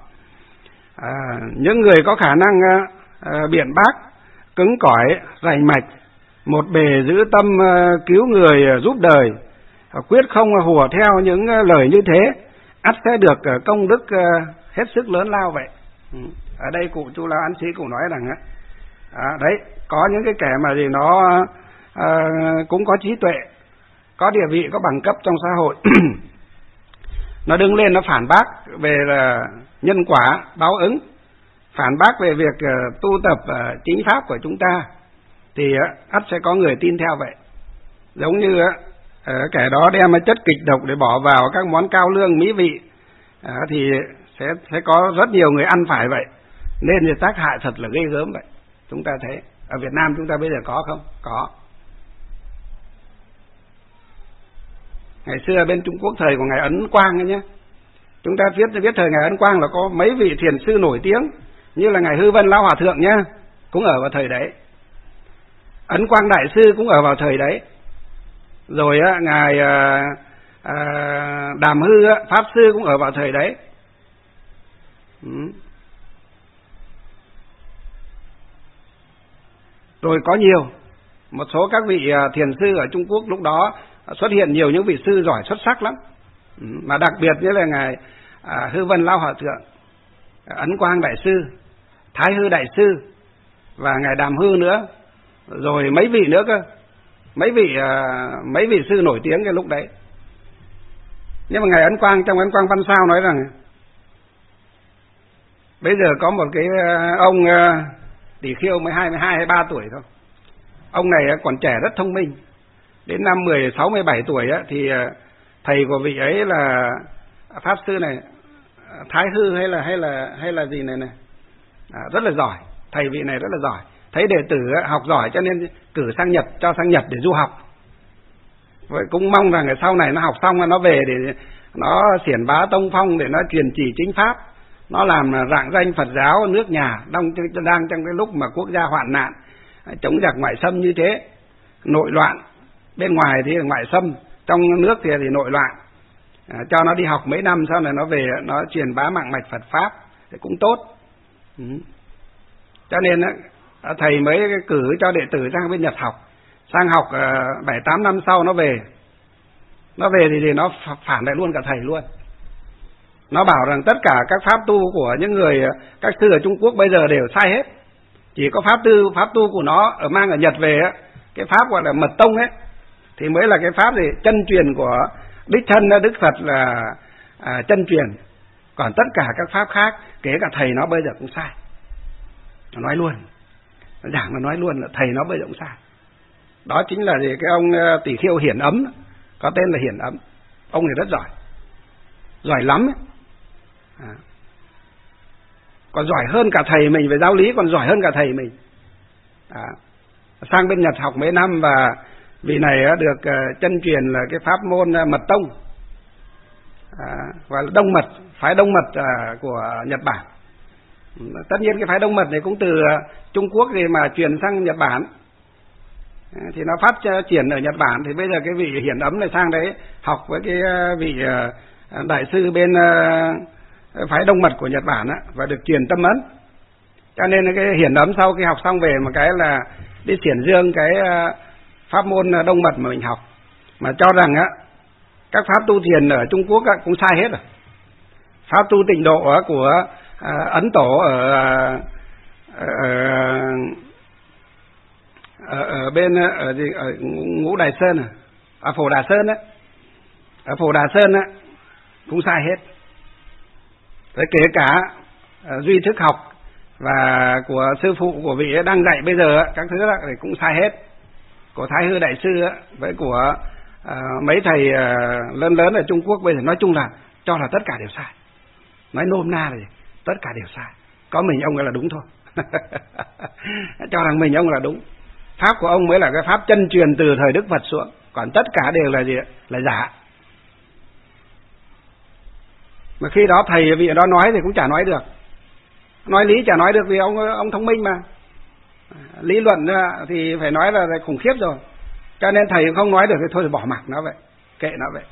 S2: À, những người có khả năng à, biện bác, cứng cỏi, rành mạch, một bề giữ tâm cứu người giúp đời, quyết không hùa theo những lời như thế, ắt sẽ được công đức hết sức lớn lao vậy. Ở đây cụ Chu Lao An Sĩ cũng nói rằng à, đấy, có những cái kẻ mà gì nó à, cũng có trí tuệ, có địa vị, có bằng cấp trong xã hội, nó đứng lên nó phản bác về là nhân quả báo ứng, phản bác về việc uh, tu tập uh, chính pháp của chúng ta, thì uh, ắt sẽ có người tin theo vậy. Giống như uh, kẻ đó đem chất kịch độc để bỏ vào các món cao lương mỹ vị, uh, thì sẽ sẽ có rất nhiều người ăn phải vậy, nên thì tác hại thật là ghê gớm vậy. Chúng ta thấy ở Việt Nam chúng ta bây giờ có không? Có. Ngày xưa bên Trung Quốc thời của ngài Ấn Quang ấy nhé, chúng ta viết viết thời ngài Ấn Quang là có mấy vị thiền sư nổi tiếng, như là ngài Hư Vân Lão Hòa Thượng nhá, cũng ở vào thời đấy. Ấn Quang Đại Sư cũng ở vào thời đấy. Rồi á, ngài à, à, Đàm Hư á, Pháp Sư cũng ở vào thời đấy. Ừ. Rồi có nhiều, một số các vị thiền sư ở Trung Quốc lúc đó xuất hiện nhiều những vị sư giỏi xuất sắc lắm. Ừ. Mà đặc biệt như là ngài à, Hư Vân Lão Hòa Thượng, Ấn Quang Đại Sư, Thái Hư Đại Sư và ngài Đàm Hư nữa, rồi mấy vị nữa cơ, mấy vị uh, mấy vị sư nổi tiếng cái lúc đấy. Nhưng mà ngài Ấn Quang trong Ấn Quang Văn Sao nói rằng bây giờ có một cái uh, ông uh, Tỷ Khiêu mới hai mươi hai hay ba tuổi thôi. Ông này uh, còn trẻ rất thông minh. Đến năm mười sáu mười bảy tuổi uh, thì uh, thầy của vị ấy là pháp sư này, Thái Hư hay là hay là hay là gì này này, à, rất là giỏi. Thầy vị này rất là giỏi. Thấy đệ tử học giỏi cho nên cử sang Nhật, cho sang Nhật để du học. Vậy cũng mong rằng sau này nó học xong nó về để nó xiển bá tông phong, để nó truyền chỉ chính pháp, nó làm rạng danh Phật giáo nước nhà đang đang trong cái lúc mà quốc gia hoạn nạn, chống giặc ngoại xâm như thế, nội loạn, bên ngoài thì là ngoại xâm, trong nước thì thì nội loạn. À, cho nó đi học mấy năm sau này nó về nó truyền bá mạng mạch Phật pháp thì cũng tốt. Ừ. Cho nên á, thầy mới cử cho đệ tử sang bên Nhật học, sang học bảy tám năm sau nó về, nó về thì, thì nó phản lại luôn cả thầy luôn. Nó bảo rằng tất cả các pháp tu của những người các sư ở Trung Quốc bây giờ đều sai hết, chỉ có pháp tu pháp tu của nó ở mang ở Nhật về á, cái pháp gọi là mật tông ấy, thì mới là cái pháp gì chân truyền của đích thân Đức Phật là à, chân truyền. Còn tất cả các pháp khác, kể cả thầy nó bây giờ cũng sai. Nó nói luôn, nó giảng nó nói luôn là thầy nó bây giờ cũng sai. Đó chính là gì? Cái ông Tỷ Khiêu Hiển Ấm, có tên là Hiển Ấm. Ông này rất giỏi, giỏi lắm ấy. À. Còn giỏi hơn cả thầy mình về giáo lý, còn giỏi hơn cả thầy mình. À. Sang bên Nhật học mấy năm và vị này được chân truyền là cái pháp môn mật tông, à, gọi là đông mật, phái đông mật à, của Nhật Bản. Tất nhiên cái phái đông mật này cũng từ Trung Quốc thì mà truyền sang Nhật Bản, thì nó phát triển ở Nhật Bản. Thì bây giờ cái vị Hiển Ấm này sang đấy học với cái vị đại sư bên phái đông mật của Nhật Bản á, và được truyền tâm ấn. Cho nên cái Hiển Ấm sau khi học xong về một cái là đi triển dương cái pháp môn đông mật mà mình học, mà cho rằng á các pháp tu thiền ở Trung Quốc á, cũng sai hết rồi. Pháp tu tịnh độ của à, Ấn Tổ ở, ở, ở, ở bên ở, gì, ở Ngũ Đài Sơn, à, ở Phổ Đà Sơn á, ở Phổ Đà Sơn á cũng sai hết. Thế kể cả uh, duy thức học và của sư phụ của vị ấy đang dạy bây giờ á, các thứ đó thì cũng sai hết. Của Thái Hư Đại Sư á, với của uh, mấy thầy uh, lớn lớn ở Trung Quốc bây giờ nói chung là cho là tất cả đều sai. Nói nôm na là gì? Tất cả đều sai. Có mình ông ấy là đúng thôi. Cho rằng mình ông là đúng. Pháp của ông mới là cái pháp chân truyền từ thời Đức Phật xuống. Còn tất cả đều là gì? Là giả. Mà khi đó thầy vị đó nói thì cũng chả nói được. Nói lý chả nói được vì ông ông thông minh mà. Lý luận thì phải nói là khủng khiếp rồi. Cho nên thầy không nói được thì thôi bỏ mặc nó vậy. Kệ nó vậy.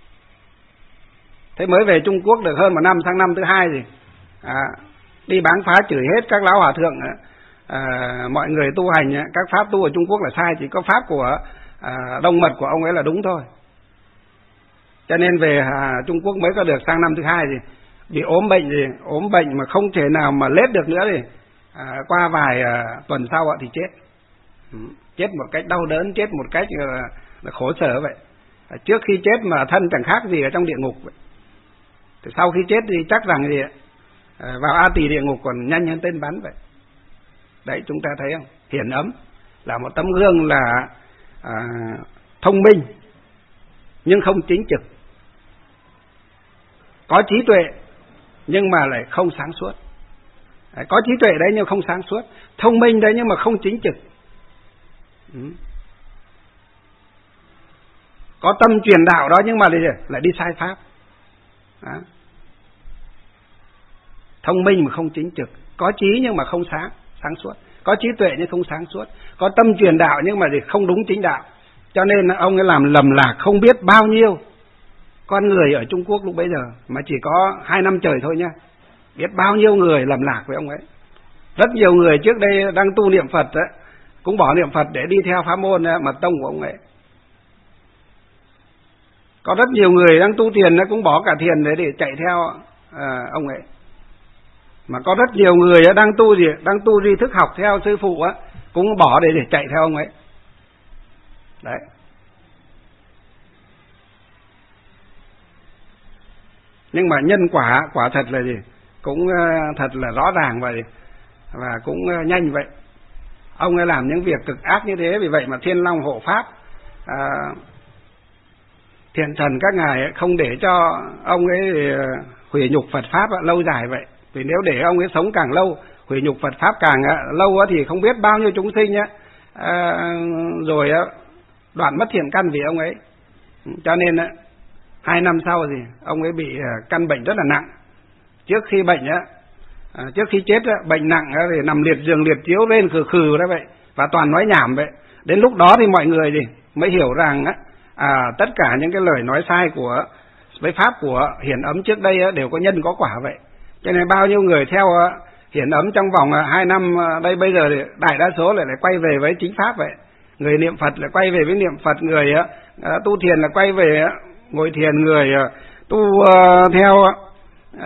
S2: Thế mới về Trung Quốc được hơn một năm, sang năm thứ hai gì à, đi báng phá chửi hết các lão hòa thượng à, mọi người tu hành các pháp tu ở Trung Quốc là sai, chỉ có pháp của à, Đông Mật của ông ấy là đúng thôi. Cho nên về à, Trung Quốc mới có được sang năm thứ hai thì bị ốm bệnh gì, ốm bệnh mà không thể nào mà lết được nữa thì à, qua vài à, tuần sau thì chết. Ừ. Chết một cách đau đớn, chết một cách là, là khổ sở vậy. À, trước khi chết mà thân chẳng khác gì ở trong địa ngục vậy. Thì sau khi chết thì chắc rằng gì à, vào A Tỳ địa ngục còn nhanh hơn tên bắn vậy. Đấy, chúng ta thấy không? Hiển Ấm là một tấm gương là à, thông minh nhưng không chính trực, có trí tuệ nhưng mà lại không sáng suốt. Đấy, có trí tuệ đấy nhưng không sáng suốt, thông minh đấy nhưng mà không chính trực. Ừ. Có tâm truyền đạo đó nhưng mà lại đi sai pháp. Đó. Thông minh mà không chính trực, có trí nhưng mà không sáng sáng suốt, có trí tuệ nhưng không sáng suốt, có tâm truyền đạo nhưng mà không đúng chính đạo. Cho nên ông ấy làm lầm lạc không biết bao nhiêu con người ở Trung Quốc lúc bấy giờ, mà chỉ có hai năm trời thôi nhá, biết bao nhiêu người lầm lạc với ông ấy. Rất nhiều người trước đây đang tu niệm Phật ấy, cũng bỏ niệm Phật để đi theo pháp môn mật tông của ông ấy. Có rất nhiều người đang tu thiền cũng bỏ cả thiền để để chạy theo à, ông ấy. Mà có rất nhiều người đang tu gì, đang tu tri thức học theo sư phụ á, cũng bỏ để để chạy theo ông ấy. Đấy. Nhưng mà nhân quả quả thật là gì? Cũng thật là rõ ràng vậy và cũng nhanh vậy. Ông ấy làm những việc cực ác như thế, vì vậy mà Thiên Long hộ pháp, à, thiện thần các ngài không để cho ông ấy hủy nhục Phật pháp lâu dài vậy. Vì nếu để ông ấy sống càng lâu, hủy nhục Phật pháp càng lâu thì không biết bao nhiêu chúng sinh à, rồi đoạn mất thiện căn vì ông ấy. Cho nên hai năm sau thì ông ấy bị căn bệnh rất là nặng. Trước khi bệnh á, trước khi chết á, bệnh nặng á, thì nằm liệt giường liệt chiếu lên khừ khừ đó vậy, và toàn nói nhảm vậy. Đến lúc đó thì mọi người thì mới hiểu rằng á, à, tất cả những cái lời nói sai của với pháp của Hiển Ấm trước đây á, đều có nhân có quả vậy. Cho nên bao nhiêu người theo Hiển Ấm trong vòng hai năm đây bây giờ thì đại đa số lại lại quay về với chính pháp vậy. Người niệm Phật lại quay về với niệm Phật, người á, tu thiền là quay về á, ngồi thiền, người tu uh, theo uh,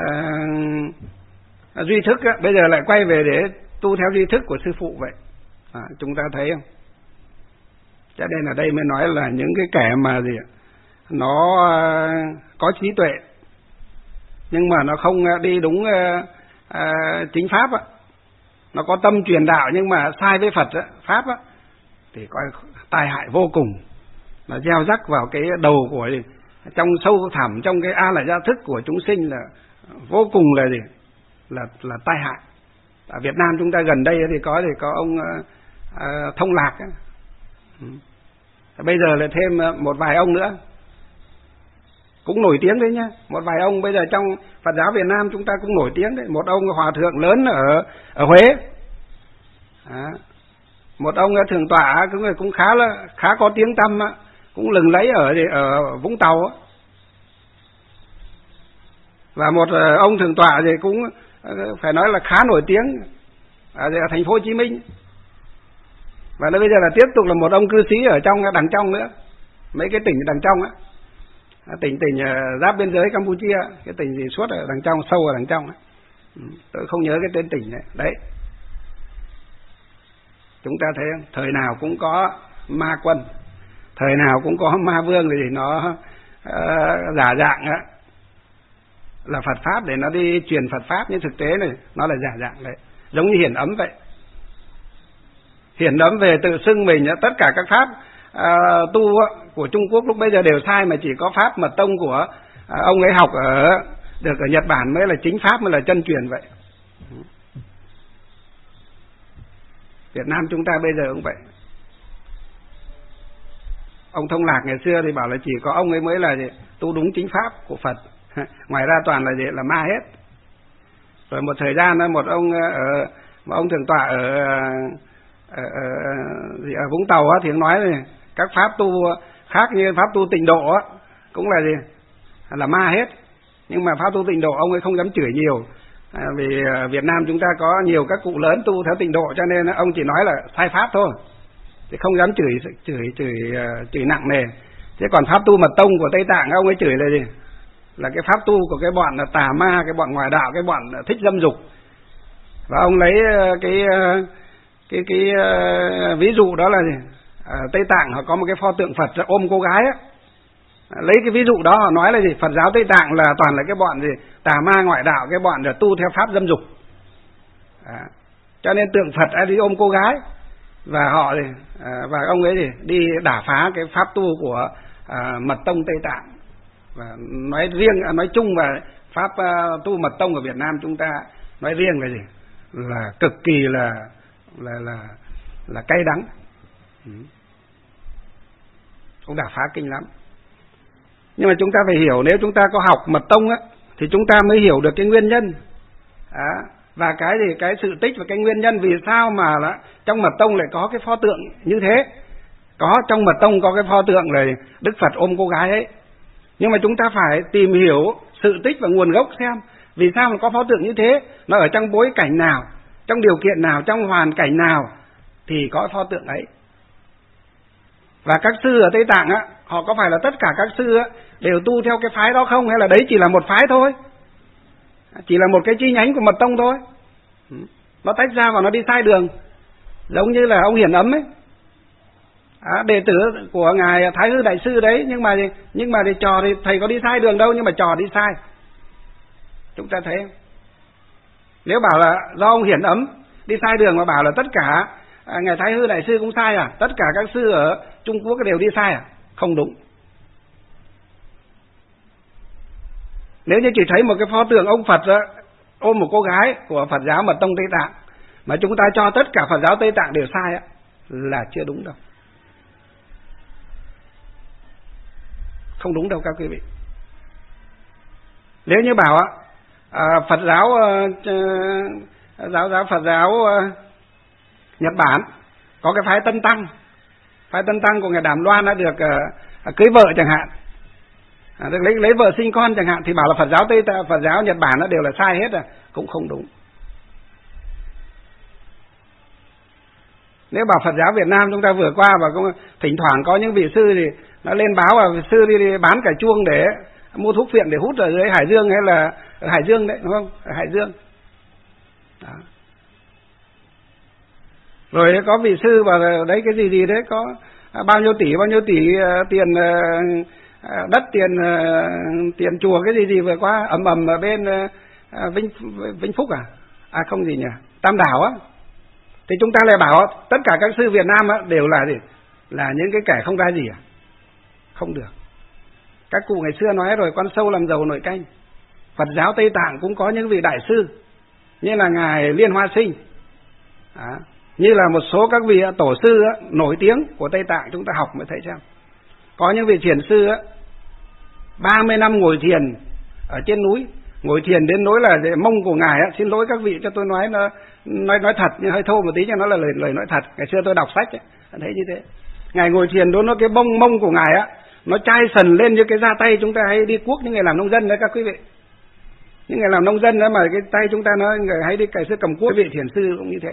S2: duy thức á, bây giờ lại quay về để tu theo duy thức của sư phụ vậy. À, chúng ta thấy không? Cho nên ở đây mới nói là những cái kẻ mà gì nó uh, có trí tuệ nhưng mà nó không đi đúng uh, uh, chính pháp á, nó có tâm truyền đạo nhưng mà sai với Phật á, pháp á, thì coi tai hại vô cùng, nó gieo rắc vào cái đầu của trong sâu thẳm trong cái a la gia thức của chúng sinh là vô cùng là gì là là tai hại. Ở Việt Nam chúng ta gần đây thì có thì có ông uh, uh, Thông Lạc ấy. Ừ. Bây giờ lại thêm một vài ông nữa cũng nổi tiếng đấy nhá. Một vài ông bây giờ trong Phật giáo Việt Nam chúng ta cũng nổi tiếng đấy. Một ông hòa thượng lớn ở ở Huế, à, một ông thượng tọa cũng cũng khá là khá có tiếng tăm, cũng lừng lẫy ở ở Vũng Tàu, và một ông thượng tọa thì cũng phải nói là khá nổi tiếng ở thành phố Hồ Chí Minh. Và bây giờ là tiếp tục là một ông cư sĩ ở trong đằng trong nữa, mấy cái tỉnh đằng trong á, tỉnh tỉnh giáp biên giới Campuchia, cái tỉnh gì suốt ở đằng trong, sâu ở đằng trong á. Tôi không nhớ cái tên tỉnh này. Đấy, chúng ta thấy không? Thời nào cũng có ma quân, thời nào cũng có ma vương, thì nó uh, giả dạng á, là Phật pháp để nó đi truyền Phật pháp, nhưng thực tế này nó là giả dạng đấy, giống như Hiển Ấm vậy. Hiển Ấm về tự xưng mình tất cả các pháp uh, tu của Trung Quốc lúc bây giờ đều sai, mà chỉ có pháp mật tông của uh, ông ấy học ở được ở Nhật Bản mới là chính pháp, mới là chân truyền vậy. Việt Nam chúng ta bây giờ cũng vậy. Ông Thông Lạc ngày xưa thì bảo là chỉ có ông ấy mới là gì? Tu đúng chính pháp của Phật, ngoài ra toàn là gì? Là ma hết. Rồi một thời gian một ông ở một ông thượng tọa ở ở, ở, ở Vũng Tàu á, thì nói là các pháp tu khác như pháp tu tịnh độ á, cũng là gì? Là ma hết. Nhưng mà pháp tu tịnh độ ông ấy không dám chửi nhiều, À, vì Việt Nam chúng ta có nhiều các cụ lớn tu theo tịnh độ, cho nên ông chỉ nói là sai pháp thôi, thì không dám chửi chửi chửi chửi nặng nề. Thế còn pháp tu mật tông của Tây Tạng ông ấy chửi là gì? Là cái pháp tu của cái bọn là tà ma, cái bọn ngoại đạo, cái bọn thích dâm dục. Và ông lấy cái cái cái, cái ví dụ đó là gì? À, Tây Tạng họ có một cái pho tượng Phật ôm cô gái á. Lấy cái ví dụ đó họ nói là gì? Phật giáo Tây Tạng là toàn là cái bọn gì? Tà ma ngoại đạo, cái bọn là tu theo pháp dâm dục. À, cho nên tượng Phật ấy đi ôm cô gái, và họ thì à, và ông ấy thì đi đả phá cái pháp tu của à, mật tông Tây Tạng. Và nói riêng, nói chung và pháp uh, tu mật tông ở Việt Nam chúng ta nói riêng là gì? Là cực kỳ là là là là cay đắng. Ừ. Cũng đả phá kinh lắm. Nhưng mà chúng ta phải hiểu, nếu chúng ta có học mật tông á, thì chúng ta mới hiểu được cái nguyên nhân. À, và cái gì cái sự tích và cái nguyên nhân vì sao mà là trong mật tông lại có cái pho tượng như thế. Có trong mật tông có cái pho tượng là Đức Phật ôm cô gái ấy. Nhưng mà chúng ta phải tìm hiểu sự tích và nguồn gốc xem vì sao mà có pho tượng như thế, nó ở trong bối cảnh nào, trong điều kiện nào, trong hoàn cảnh nào thì có pho tượng ấy. Và các sư ở Tây Tạng á, họ có phải là tất cả các sư á đều tu theo cái phái đó không, hay là đấy chỉ là một phái thôi, chỉ là một cái chi nhánh của mật tông thôi. Nó tách ra và nó đi sai đường, giống như là ông Hiển Ấm ấy. À, đệ tử của ngài Thái Hư đại sư đấy, nhưng mà nhưng mà thì trò thì thầy có đi sai đường đâu, nhưng mà trò đi sai. Chúng ta thấy không? Nếu bảo là do ông Hiển Ấm đi sai đường mà bảo là tất cả à, ngài Thái Hư đại sư cũng sai à, tất cả các sư ở Trung Quốc đều đi sai à? Không đúng. Nếu như chỉ thấy một cái pho tượng ông Phật đó, ôm một cô gái của Phật giáo mật tông Tây Tạng mà chúng ta cho tất cả Phật giáo Tây Tạng đều sai á, là chưa đúng đâu. Không đúng đâu các quý vị. Nếu như bảo à, Phật giáo à, giáo giáo Phật giáo à, Nhật Bản có cái phái Tân Tăng, phái Tân Tăng của ngài Đàm Loan đã được à, cưới vợ chẳng hạn, à, được lấy lấy vợ sinh con chẳng hạn, thì bảo là Phật giáo Tây Phật giáo Nhật Bản nó đều là sai hết, à cũng không đúng. Nếu bảo Phật giáo Việt Nam chúng ta vừa qua và cũng thỉnh thoảng có những vị sư thì nó lên báo là sư đi, đi bán cải chuông để mua thuốc phiện để hút ở dưới Hải Dương, hay là ở Hải Dương đấy, đúng không? Ở Hải Dương. Đó. Rồi có vị sư bảo đấy cái gì gì đấy có bao nhiêu tỷ bao nhiêu tỷ uh, tiền uh, đất tiền uh, tiền chùa cái gì gì vừa qua ầm ầm ở bên uh, Vinh Vinh Phúc à à không gì nhỉ Tam Đảo á, thì chúng ta lại bảo tất cả các sư Việt Nam á đều là gì, là những cái kẻ không ra gì à? Không được. Các cụ ngày xưa nói rồi, con sâu làm giàu nồi canh. Phật giáo Tây Tạng cũng có những vị đại sư như là ngài Liên Hoa Sinh, à, như là một số các vị tổ sư á, nổi tiếng của Tây Tạng, chúng ta học mới thấy xem. Có những vị thiền sư á, ba mươi năm ngồi thiền ở trên núi, ngồi thiền đến nỗi là mông của ngài á, xin lỗi các vị cho tôi nói nó nói nói thật nhưng hơi thô một tí, cho nó là lời lời nói thật. Ngày xưa tôi đọc sách ấy, thấy như thế. Ngài ngồi thiền đó, nó cái bông mông của ngài á, nó chai sần lên như cái da tay chúng ta hay đi cuốc những người làm nông dân đấy các quý vị. Những người làm nông dân đó mà cái tay chúng ta nó người hay đi cày xưa cầm cuốc, vị thiền sư cũng như thế.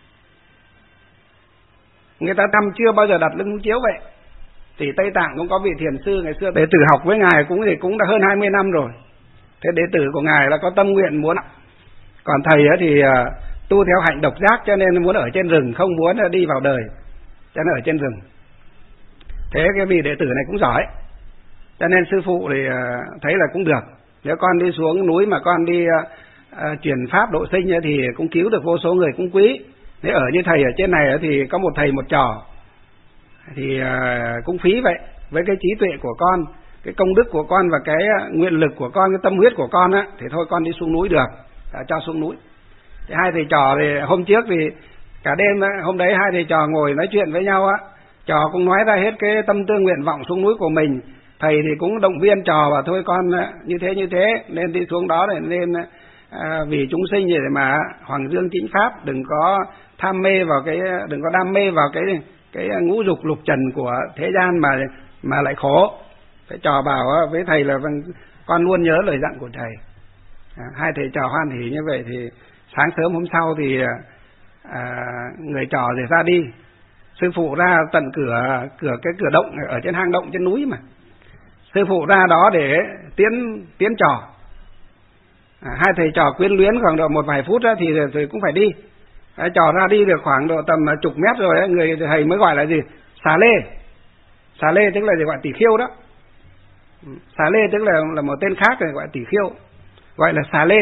S2: Người ta thăm chưa bao giờ đặt lưng chiếu vậy. Thì Tây Tạng cũng có vị thiền sư ngày xưa đệ tử học với ngài cũng thì cũng đã hơn hai mươi năm rồi. Thế đệ tử của ngài là có tâm nguyện muốn, còn thầy thì tu theo hạnh độc giác cho nên muốn ở trên rừng, không muốn đi vào đời, cho nên ở trên rừng. Thế cái vị đệ tử này cũng giỏi, cho nên sư phụ thì thấy là cũng được. Nếu con đi xuống núi mà con đi uh, truyền pháp độ sinh thì cũng cứu được vô số người, cũng quý. Nếu ở như thầy ở trên này thì có một thầy một trò thì uh, cũng phí vậy. Với cái trí tuệ của con, cái công đức của con và cái nguyện lực của con, cái tâm huyết của con á, thì thôi con đi xuống núi được, à, cho xuống núi. Thì hai thầy trò thì hôm trước thì cả đêm á, hôm đấy hai thầy trò ngồi nói chuyện với nhau á, trò cũng nói ra hết cái tâm tư nguyện vọng xuống núi của mình. Thầy thì cũng động viên trò và thôi con như thế như thế nên đi xuống đó để nên à, vì chúng sinh để mà hoàng dương chính pháp, đừng có tham mê vào cái, đừng có đam mê vào cái cái ngũ dục lục trần của thế gian mà mà lại khổ. Cái trò bảo với thầy là con luôn nhớ lời dặn của thầy. À, hai thầy trò hoan hỉ như vậy thì sáng sớm hôm sau thì à, người trò thì ra đi, sư phụ ra tận cửa cửa cái cửa động ở trên hang động trên núi mà, sư phụ ra đó để tiến tiến trò. À, hai thầy trò quyến luyến khoảng độ một vài phút đó thì, thì cũng phải đi. À, trò ra đi được khoảng độ tầm chục mét rồi ấy, người thầy mới gọi là gì? Xà lê. Xà lê tức là gì? Gọi tỷ khiêu đó. Xà lê tức là là một tên khác rồi, gọi tỷ khiêu, gọi là xà lê.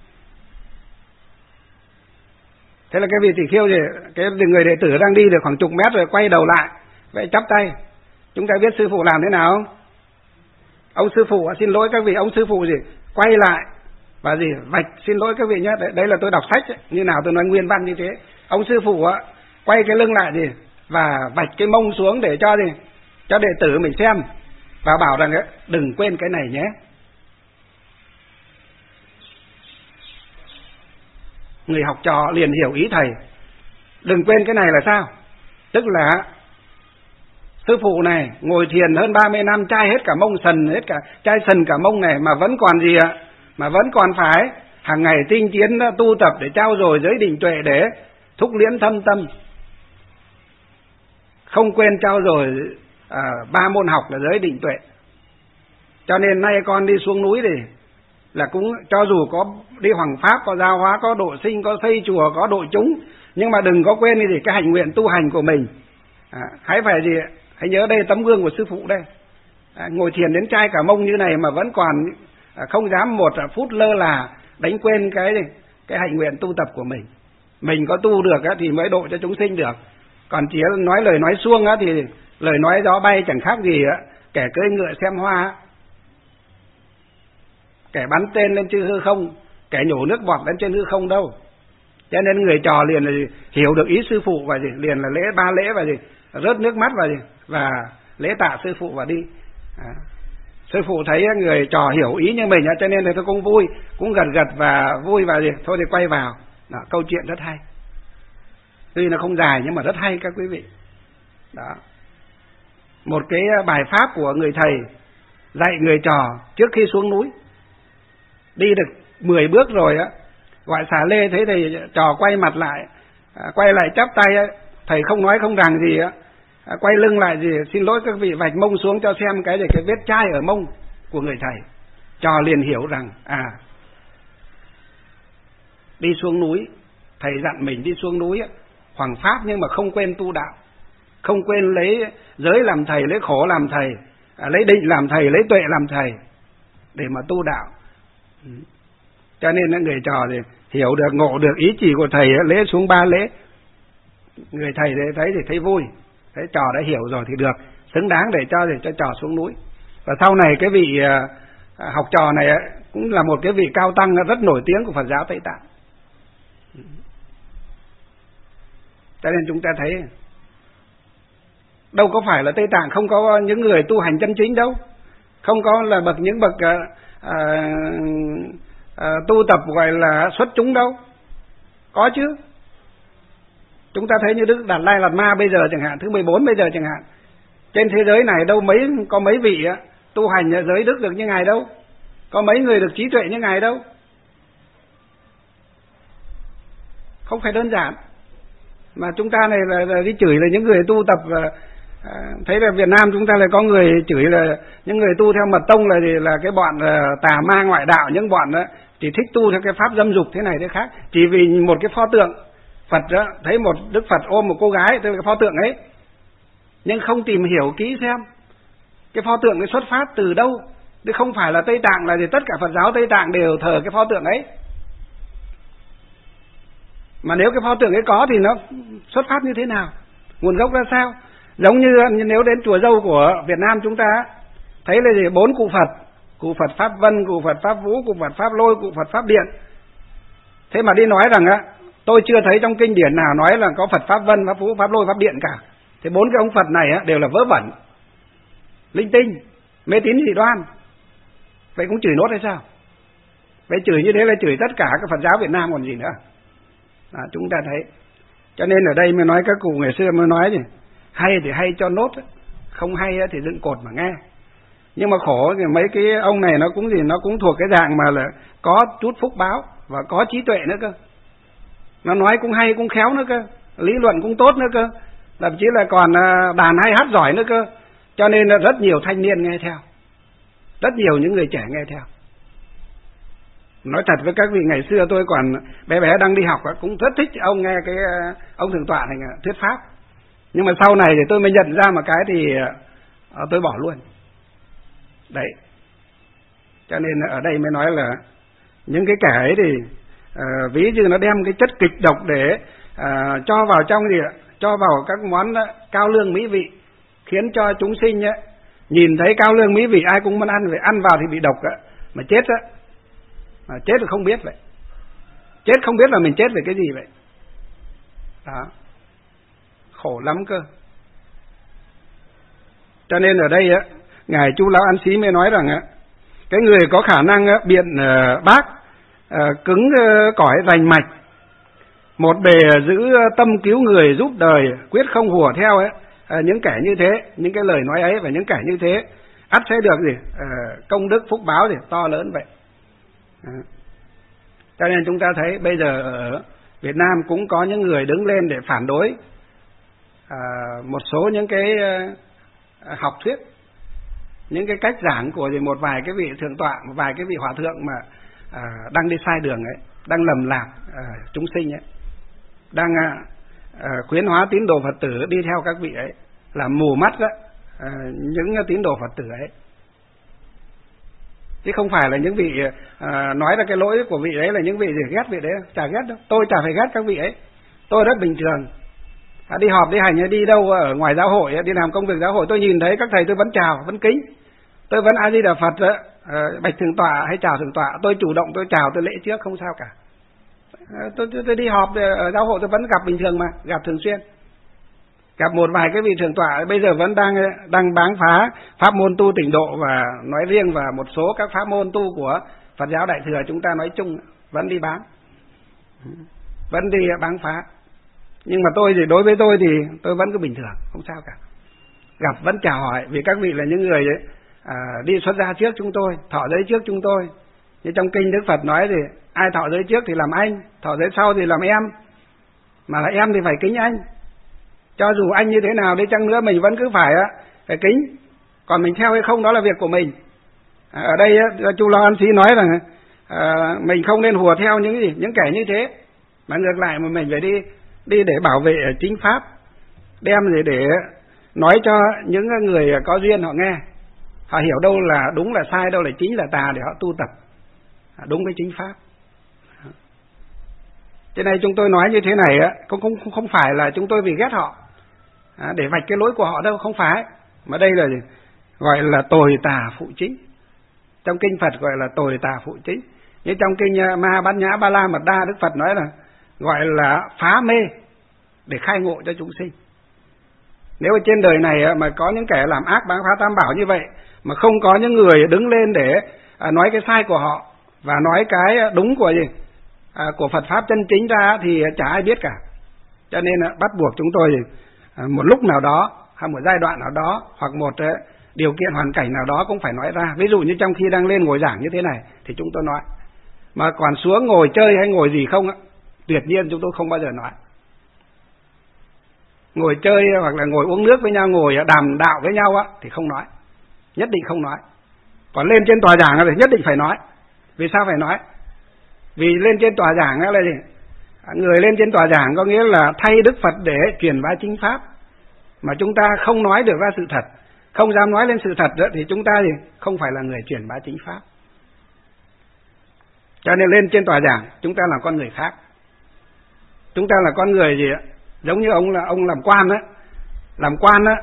S2: Thế là cái vị tỷ khiêu gì? Cái người đệ tử đang đi được khoảng chục mét rồi quay đầu lại, vậy chắp tay. Chúng ta biết sư phụ làm thế nào không? Ông sư phụ, xin lỗi các vị, ông sư phụ gì? Quay lại và gì? Vạch, xin lỗi các vị nhé, đấy, đấy là tôi đọc sách ấy. Như nào tôi nói nguyên văn như thế. Ông sư phụ á, quay cái lưng lại gì? Và vạch cái mông xuống để cho gì? Cho đệ tử mình xem. Và bảo rằng ấy, đừng quên cái này nhé. Người học trò liền hiểu ý thầy. Đừng quên cái này là sao? Tức là sư phụ này ngồi thiền hơn ba mươi năm, chai hết cả mông sần, hết cả chai sần cả mông này mà vẫn còn gì ạ? Mà vẫn còn phải hàng ngày tinh tiến tu tập để trao dồi giới định tuệ, để thúc liễm thâm tâm, không quên trao dồi à, ba môn học là giới định tuệ. Cho nên nay con đi xuống núi thì là cũng cho dù có đi hoằng pháp, có giao hóa, có độ sinh, có xây chùa, có độ chúng, nhưng mà đừng có quên gì cái hành nguyện tu hành của mình. À, hãy phải gì? Hãy nhớ đây tấm gương của sư phụ đây. À, ngồi thiền đến chai cả mông như này mà vẫn còn à, không dám một phút lơ là đánh quên cái cái hành nguyện tu tập của mình. Mình có tu được á, thì mới độ cho chúng sinh được. Còn chỉ nói lời nói suông á, thì lời nói gió bay chẳng khác gì á, kẻ cưỡi ngựa xem hoa, kẻ bắn tên lên trên hư không, kẻ nhổ nước bọt lên trên hư không đâu. Cho nên người trò liền là gì? Hiểu được ý sư phụ và gì? Liền là lễ ba lễ và gì? Rớt nước mắt và gì? Và lễ tạ sư phụ và đi. À, sư phụ thấy người trò hiểu ý như mình, cho nên thì tôi cũng vui, cũng gật gật và vui và gì? Thôi thì quay vào. Đó, câu chuyện rất hay. Tuy nó không dài nhưng mà rất hay các quý vị. Đó. Một cái bài pháp của người thầy dạy người trò trước khi xuống núi. Đi được mười bước rồi á, gọi xà lê, thấy thầy trò quay mặt lại, à, quay lại chắp tay á, thầy không nói không rằng gì á, à, quay lưng lại gì, xin lỗi các vị, vạch mông xuống cho xem cái gì, cái vết chai ở mông của người thầy. Trò liền hiểu rằng à, đi xuống núi, thầy dặn mình đi xuống núi á, hoằng pháp nhưng mà không quên tu đạo, không quên lấy giới làm thầy, lấy khổ làm thầy, à, lấy định làm thầy, lấy tuệ làm thầy để mà tu đạo. Cho nên người trò thì hiểu được, ngộ được ý chỉ của thầy, lễ xuống ba lễ. Người thầy thấy thì thấy vui, thấy trò đã hiểu rồi thì được, xứng đáng để cho để cho trò xuống núi. Và sau này cái vị học trò này cũng là một cái vị cao tăng rất nổi tiếng của Phật giáo Tây Tạng. Cho nên chúng ta thấy đâu có phải là Tây Tạng không có những người tu hành chân chính đâu, không có là bậc những bậc à, à, tu tập gọi là xuất chúng đâu, có chứ. Chúng ta thấy như Đức Đạt Lai Lạt Ma bây giờ chẳng hạn, thứ mười bốn bây giờ chẳng hạn, trên thế giới này đâu mấy có mấy vị á, tu hành giới đức được như ngài đâu, có mấy người được trí tuệ như ngài đâu, không phải đơn giản. Mà chúng ta này là, là đi chửi là những người tu tập là, à, thấy là Việt Nam chúng ta lại có người chửi là những người tu theo mật tông là gì, là cái bọn là tà ma ngoại đạo, những bọn đó chỉ thích tu theo cái pháp dâm dục thế này thế khác, chỉ vì một cái pho tượng Phật đó, thấy một Đức Phật ôm một cô gái, tức là cái pho tượng ấy, nhưng không tìm hiểu kỹ xem cái pho tượng ấy xuất phát từ đâu. Chứ không phải là Tây Tạng là gì tất cả Phật giáo Tây Tạng đều thờ cái pho tượng ấy. Mà nếu cái pho tượng ấy có thì nó xuất phát như thế nào, nguồn gốc ra sao? Giống như nếu đến chùa Dâu của Việt Nam chúng ta thấy là gì, bốn cụ Phật, cụ Phật Pháp Vân, cụ Phật Pháp Vũ, cụ Phật Pháp Lôi, cụ Phật Pháp Điện. Thế mà đi nói rằng á, tôi chưa thấy trong kinh điển nào nói là có Phật Pháp Vân, Pháp Vũ, Pháp Lôi, Pháp Điện cả. Thế bốn cái ông Phật này á, đều là vớ vẩn, linh tinh, mê tín dị đoan. Vậy cũng chửi nốt hay sao? Vậy chửi như thế là chửi tất cả các Phật giáo Việt Nam còn gì nữa. À, chúng ta thấy. Cho nên ở đây mới nói các cụ ngày xưa mới nói gì, hay thì hay cho nốt, không hay thì dựng cột mà nghe. Nhưng mà khổ thì mấy cái ông này nó cũng gì, nó cũng thuộc cái dạng mà là có chút phúc báo và có trí tuệ nữa cơ. Nó nói cũng hay, cũng khéo nữa cơ, lý luận cũng tốt nữa cơ, thậm chí là còn đàn hay hát giỏi nữa cơ. Cho nên là rất nhiều thanh niên nghe theo, rất nhiều những người trẻ nghe theo. Nói thật với các vị, ngày xưa tôi còn bé bé đang đi học cũng rất thích ông nghe cái ông thượng tọa này thuyết pháp. Nhưng mà sau này thì tôi mới nhận ra một cái thì tôi bỏ luôn. Đấy. Cho nên ở đây mới nói là những cái kẻ ấy thì uh, ví như nó đem cái chất kịch độc để uh, cho vào trong gì ạ? Cho vào các món uh, cao lương mỹ vị, khiến cho chúng sinh uh, nhìn thấy cao lương mỹ vị ai cũng muốn ăn, vậy ăn vào thì bị độc uh, mà chết uh, mà chết thì không biết vậy. Chết không biết là mình chết về cái gì vậy. Đó. Khổ lắm cơ. Cho nên ở đây á, ngài Chu Lão An Sĩ mới nói rằng á, cái người có khả năng á, biện uh, bác uh, cứng uh, cỏi rành mạch, một bề giữ tâm cứu người giúp đời, quyết không hùa theo ấy, uh, những kẻ như thế, những cái lời nói ấy và những kẻ như thế ắt sẽ được gì uh, công đức phúc báo gì to lớn vậy. Uh. Cho nên chúng ta thấy bây giờ ở Việt Nam cũng có những người đứng lên để phản đối uh, một số những cái uh, học thuyết, những cái cách giảng của một vài cái vị thượng tọa, một vài cái vị hòa thượng mà à, đang đi sai đường ấy, đang lầm lạc à, chúng sinh ấy, đang à, à, khuyến hóa tín đồ Phật tử đi theo các vị ấy, làm mù mắt đó, à, những tín đồ Phật tử ấy, chứ không phải là những vị à, nói ra cái lỗi của vị ấy là những vị gì ghét vị đấy, chả ghét đâu, tôi chả phải ghét các vị ấy, tôi rất bình thường. À, đi họp đi hành đi đâu ở ngoài giáo hội, đi làm công việc giáo hội, tôi nhìn thấy các thầy tôi vẫn chào, vẫn kính, tôi vẫn A Di Đà Phật đó, à, bạch thượng tọa hay chào thượng tọa, tôi chủ động tôi chào, tôi lễ trước, không sao cả. À, tôi, tôi tôi đi họp ở giáo hội tôi vẫn gặp bình thường mà, gặp thường xuyên. Gặp một vài cái vị thượng tọa bây giờ vẫn đang đang báng phá pháp môn tu tịnh độ và nói riêng, và một số các pháp môn tu của Phật giáo Đại thừa chúng ta nói chung vẫn đi báng, vẫn đi báng phá. Nhưng mà tôi thì đối với tôi thì tôi vẫn cứ bình thường, không sao cả. Gặp vẫn chào hỏi, vì các vị là những người ấy, à, đi xuất gia trước chúng tôi, thọ giới trước chúng tôi. Như trong kinh Đức Phật nói thì ai thọ giới trước thì làm anh, thọ giới sau thì làm em. Mà là em thì phải kính anh. Cho dù anh như thế nào đi chăng nữa mình vẫn cứ phải phải kính. Còn mình theo hay không đó là việc của mình. À, ở đây Chu Lão An Sĩ nói rằng à, mình không nên hùa theo những gì, những kẻ như thế, mà ngược lại mà mình phải đi đi để bảo vệ chính pháp, đem để để nói cho những người có duyên họ nghe, họ hiểu đâu là đúng là sai, đâu là chính là tà để họ tu tập đúng với chính pháp. Cho nên chúng tôi nói như thế này á, cũng không không phải là chúng tôi vì ghét họ để vạch cái lỗi của họ đâu, không phải, mà đây là gọi là tồi tà phụ chính. Trong kinh Phật gọi là tồi tà phụ chính. Như trong kinh Ma Bát Nhã Ba La Mật Đa, Đức Phật nói là gọi là phá mê để khai ngộ cho chúng sinh. Nếu ở trên đời này mà có những kẻ làm ác báng phá tam bảo như vậy, mà không có những người đứng lên để nói cái sai của họ và nói cái đúng của gì à, của Phật pháp chân chính ra, thì chả ai biết cả. Cho nên bắt buộc chúng tôi một lúc nào đó hay một giai đoạn nào đó hoặc một điều kiện hoàn cảnh nào đó cũng phải nói ra. Ví dụ như trong khi đang lên ngồi giảng như thế này thì chúng tôi nói, mà còn xuống ngồi chơi hay ngồi gì không á, tuyệt nhiên chúng tôi không bao giờ nói. Ngồi chơi hoặc là ngồi uống nước với nhau, ngồi đàm đạo với nhau á thì không nói, nhất định không nói. Còn lên trên tòa giảng thì nhất định phải nói. Vì sao phải nói? Vì lên trên tòa giảng là gì? Người lên trên tòa giảng có nghĩa là thay Đức Phật để truyền bá chính pháp, mà chúng ta không nói được ra sự thật, không dám nói lên sự thật đó, thì chúng ta thì không phải là người truyền bá chính pháp. Cho nên lên trên tòa giảng chúng ta là con người khác. Chúng ta là con người gì ạ? Giống như ông là ông làm quan á, làm quan á,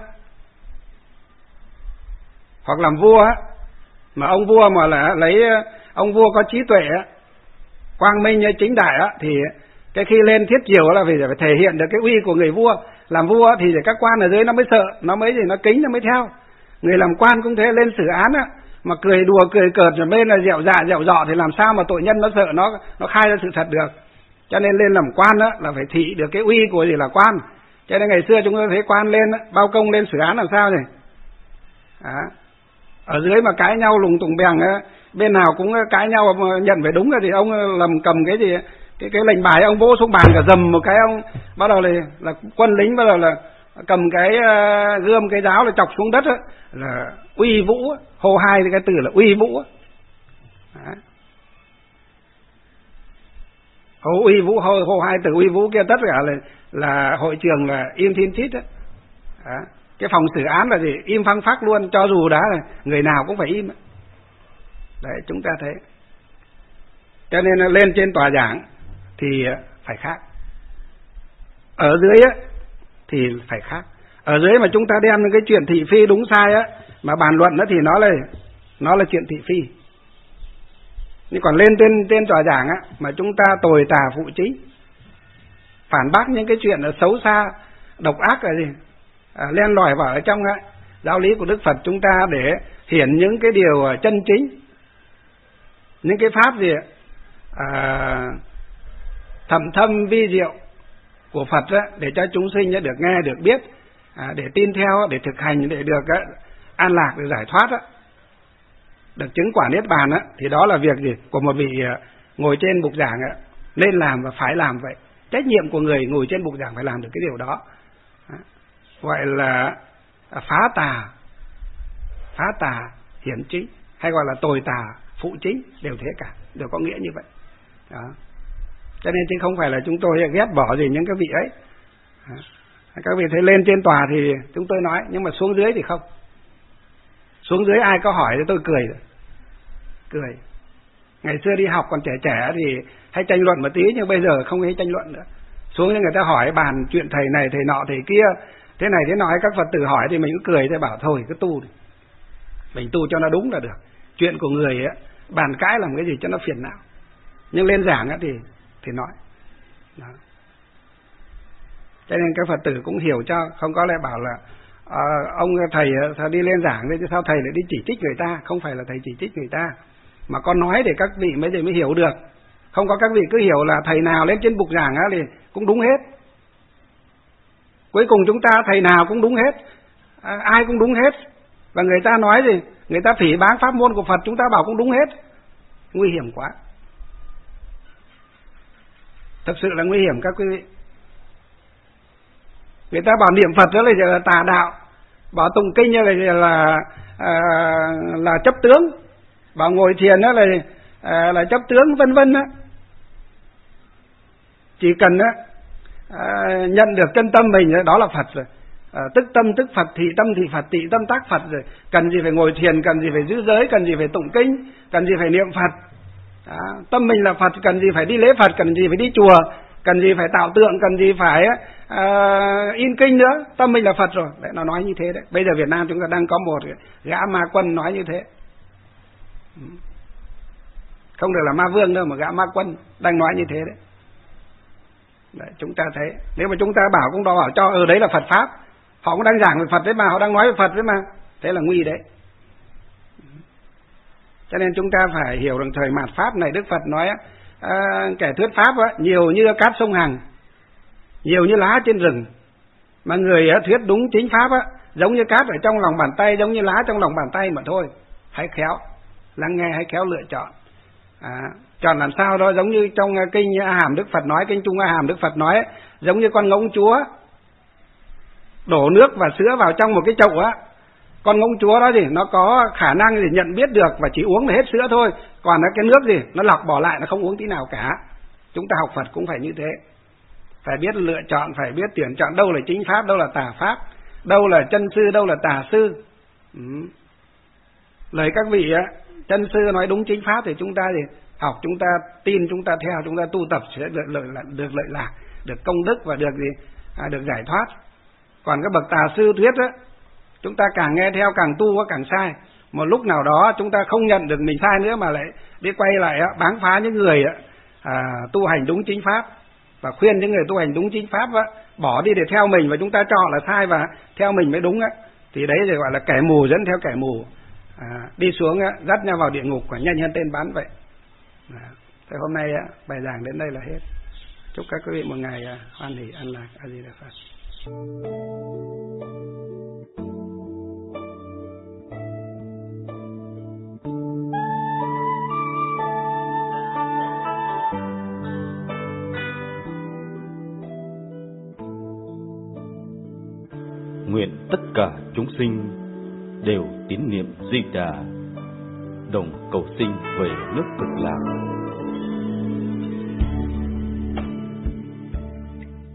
S2: hoặc làm vua á, mà ông vua mà là lấy ông vua có trí tuệ á, quang minh chính đại á, thì cái khi lên thiết triều là vì phải thể hiện được cái uy của người vua. Làm vua thì các quan ở dưới nó mới sợ, nó mới gì nó kính, nó mới theo. Người làm quan cũng thế, lên xử án á, mà cười đùa cười cợt rồi bên là dẻo dạ dẻo dọ thì làm sao mà tội nhân nó sợ, nó nó khai ra sự thật được. Cho nên lên làm quan á là phải thị được cái uy của gì là quan. Cho nên ngày xưa chúng tôi thấy quan lên bao công lên xử án làm sao này, à, Ở dưới mà cãi nhau lùng tùng bèng á, bên nào cũng cãi nhau mà nhận phải đúng rồi thì ông làm cầm cái gì cái cái lệnh bài ông vỗ xuống bàn cả dầm một cái, ông bắt đầu là là quân lính bắt đầu là cầm cái uh, gươm cái giáo là chọc xuống đất á, là uy vũ, hô hai cái từ là uy vũ. Hô uy vũ, hô, hô hai từ uy vũ kia tất cả là là hội trường là im thiên thít á. Cái phòng xử án là gì, im phăng phắc luôn, cho dù đã là người nào cũng phải im. Đấy, chúng ta thấy. Cho nên lên trên tòa giảng thì phải khác, ở dưới á thì phải khác. Ở dưới mà chúng ta đem những cái chuyện thị phi đúng sai á mà bàn luận đó thì nó là nó là chuyện thị phi. Nhưng còn lên trên trên tòa giảng á mà chúng ta tồi tà phụ chính, phản bác những cái chuyện là xấu xa, độc ác là gì, à, len lỏi vào ở trong á, giáo lý của Đức Phật chúng ta để hiển những cái điều chân chính, những cái pháp gì à, thầm thâm vi diệu của Phật á, để cho chúng sinh được nghe được biết, à, để tin theo, để thực hành, để được á, an lạc, được giải thoát á, được chứng quả niết bàn á, thì đó là việc gì của một vị ngồi trên bục giảng á, nên làm và phải làm vậy. Trách nhiệm của người ngồi trên bục giảng phải làm được cái điều đó, gọi là phá tà, phá tà hiển chính, hay gọi là tồi tà phụ chính, đều thế cả, đều có nghĩa như vậy đó. Cho nên chứ không phải là chúng tôi ghét bỏ gì những cái vị ấy. Các vị thấy lên trên tòa thì chúng tôi nói, nhưng mà xuống dưới thì không. Xuống dưới ai có hỏi thì tôi cười rồi. Cười. Ngày xưa đi học còn trẻ trẻ thì hay tranh luận một tí, nhưng bây giờ không hay tranh luận nữa. Xuống cho người ta hỏi bàn chuyện thầy này thầy nọ thầy kia, thế này thế nọ, các Phật tử hỏi thì mình cứ cười, thế bảo thôi cứ tu đi, mình tu cho nó đúng là được. Chuyện của người ấy, bàn cãi làm cái gì cho nó phiền não, nhưng lên giảng ấy thì thì nói đó. Cho nên các Phật tử cũng hiểu cho, không có lại bảo là à, ông thầy, thầy đi lên giảng chứ sao thầy lại đi chỉ trích người ta. Không phải là thầy chỉ trích người ta, mà con nói để các vị mới mới hiểu được. Không có các vị cứ hiểu là thầy nào lên trên bục giảng á thì cũng đúng hết. Cuối cùng chúng ta thầy nào cũng đúng hết, à, ai cũng đúng hết. Và người ta nói gì, người ta phỉ báng pháp môn của Phật, chúng ta bảo cũng đúng hết. Nguy hiểm quá, thật sự là nguy hiểm các quý vị. Người ta bảo niệm Phật đó là tà đạo, bảo tụng kinh là là là, à, là chấp tướng, bảo ngồi thiền đó là à, là chấp tướng, vân vân á. Chỉ cần á à, nhận được chân tâm mình đó là Phật rồi. À, tức tâm tức Phật, thị tâm thị Phật, tị tâm tác Phật rồi. Cần gì phải ngồi thiền, cần gì phải giữ giới, cần gì phải tụng kinh, cần gì phải niệm Phật. Đó, tâm mình là Phật, cần gì phải đi lễ Phật, cần gì phải đi chùa, cần gì phải tạo tượng, cần gì phải uh, in kinh nữa. Tâm mình là Phật rồi. Đấy, nó nói như thế đấy. Bây giờ Việt Nam chúng ta đang có một gã ma quân nói như thế. Không được là ma vương đâu, mà gã ma quân đang nói như thế đấy. Đấy, chúng ta thấy, nếu mà chúng ta bảo cũng đó bảo cho ở đấy là Phật pháp, họ cũng đang giảng về Phật đấy mà, họ đang nói về Phật đấy mà, thế là nguy đấy. Cho nên chúng ta phải hiểu rằng thời mạt pháp này, Đức Phật nói à, kẻ thuyết pháp á, nhiều như cát sông Hằng, nhiều như lá trên rừng, mà người á, thuyết đúng chính pháp á, giống như cát ở trong lòng bàn tay, giống như lá trong lòng bàn tay mà thôi. Hãy khéo lắng nghe, hãy khéo lựa chọn. À, chọn làm sao đó, giống như trong kinh A Hàm Đức Phật nói, kinh Trung A Hàm Đức Phật nói, giống như con ngỗng chúa đổ nước và sữa vào trong một cái chậu á. Con ngỗng chúa đó gì, nó có khả năng gì nhận biết được và chỉ uống là hết sữa thôi. Còn cái nước gì, nó lọc bỏ lại, nó không uống tí nào cả. Chúng ta học Phật cũng phải như thế. Phải biết lựa chọn, phải biết tuyển chọn đâu là chính pháp, đâu là tà pháp, đâu là chân sư, đâu là tà sư. Ừ. Lời các vị á, chân sư nói đúng chính pháp thì chúng ta thì học, chúng ta tin, chúng ta theo, chúng ta tu tập sẽ được lợi, được lợi lạc, được công đức và được gì, à, được giải thoát. Còn các bậc tà sư thuyết á, chúng ta càng nghe theo càng tu càng sai. Một lúc nào đó chúng ta không nhận được mình sai nữa mà lại đi quay lại á, báng phá những người á, à, tu hành đúng chính pháp và khuyên những người tu hành đúng chính pháp á, bỏ đi để theo mình và chúng ta cho là sai và theo mình mới đúng á, thì đấy thì gọi là kẻ mù dẫn theo kẻ mù, à, đi xuống á, dắt nhau vào địa ngục và nhanh hơn tên bắn vậy. À, thế hôm nay á, bài giảng đến đây là hết. Chúc các quý vị một ngày à, hoan hỷ an lạc. A Di Đà Phật.
S3: nguyện tất cả chúng sinh đều tín niệm Di Đà, đồng cầu sinh về nước Cực Lạc.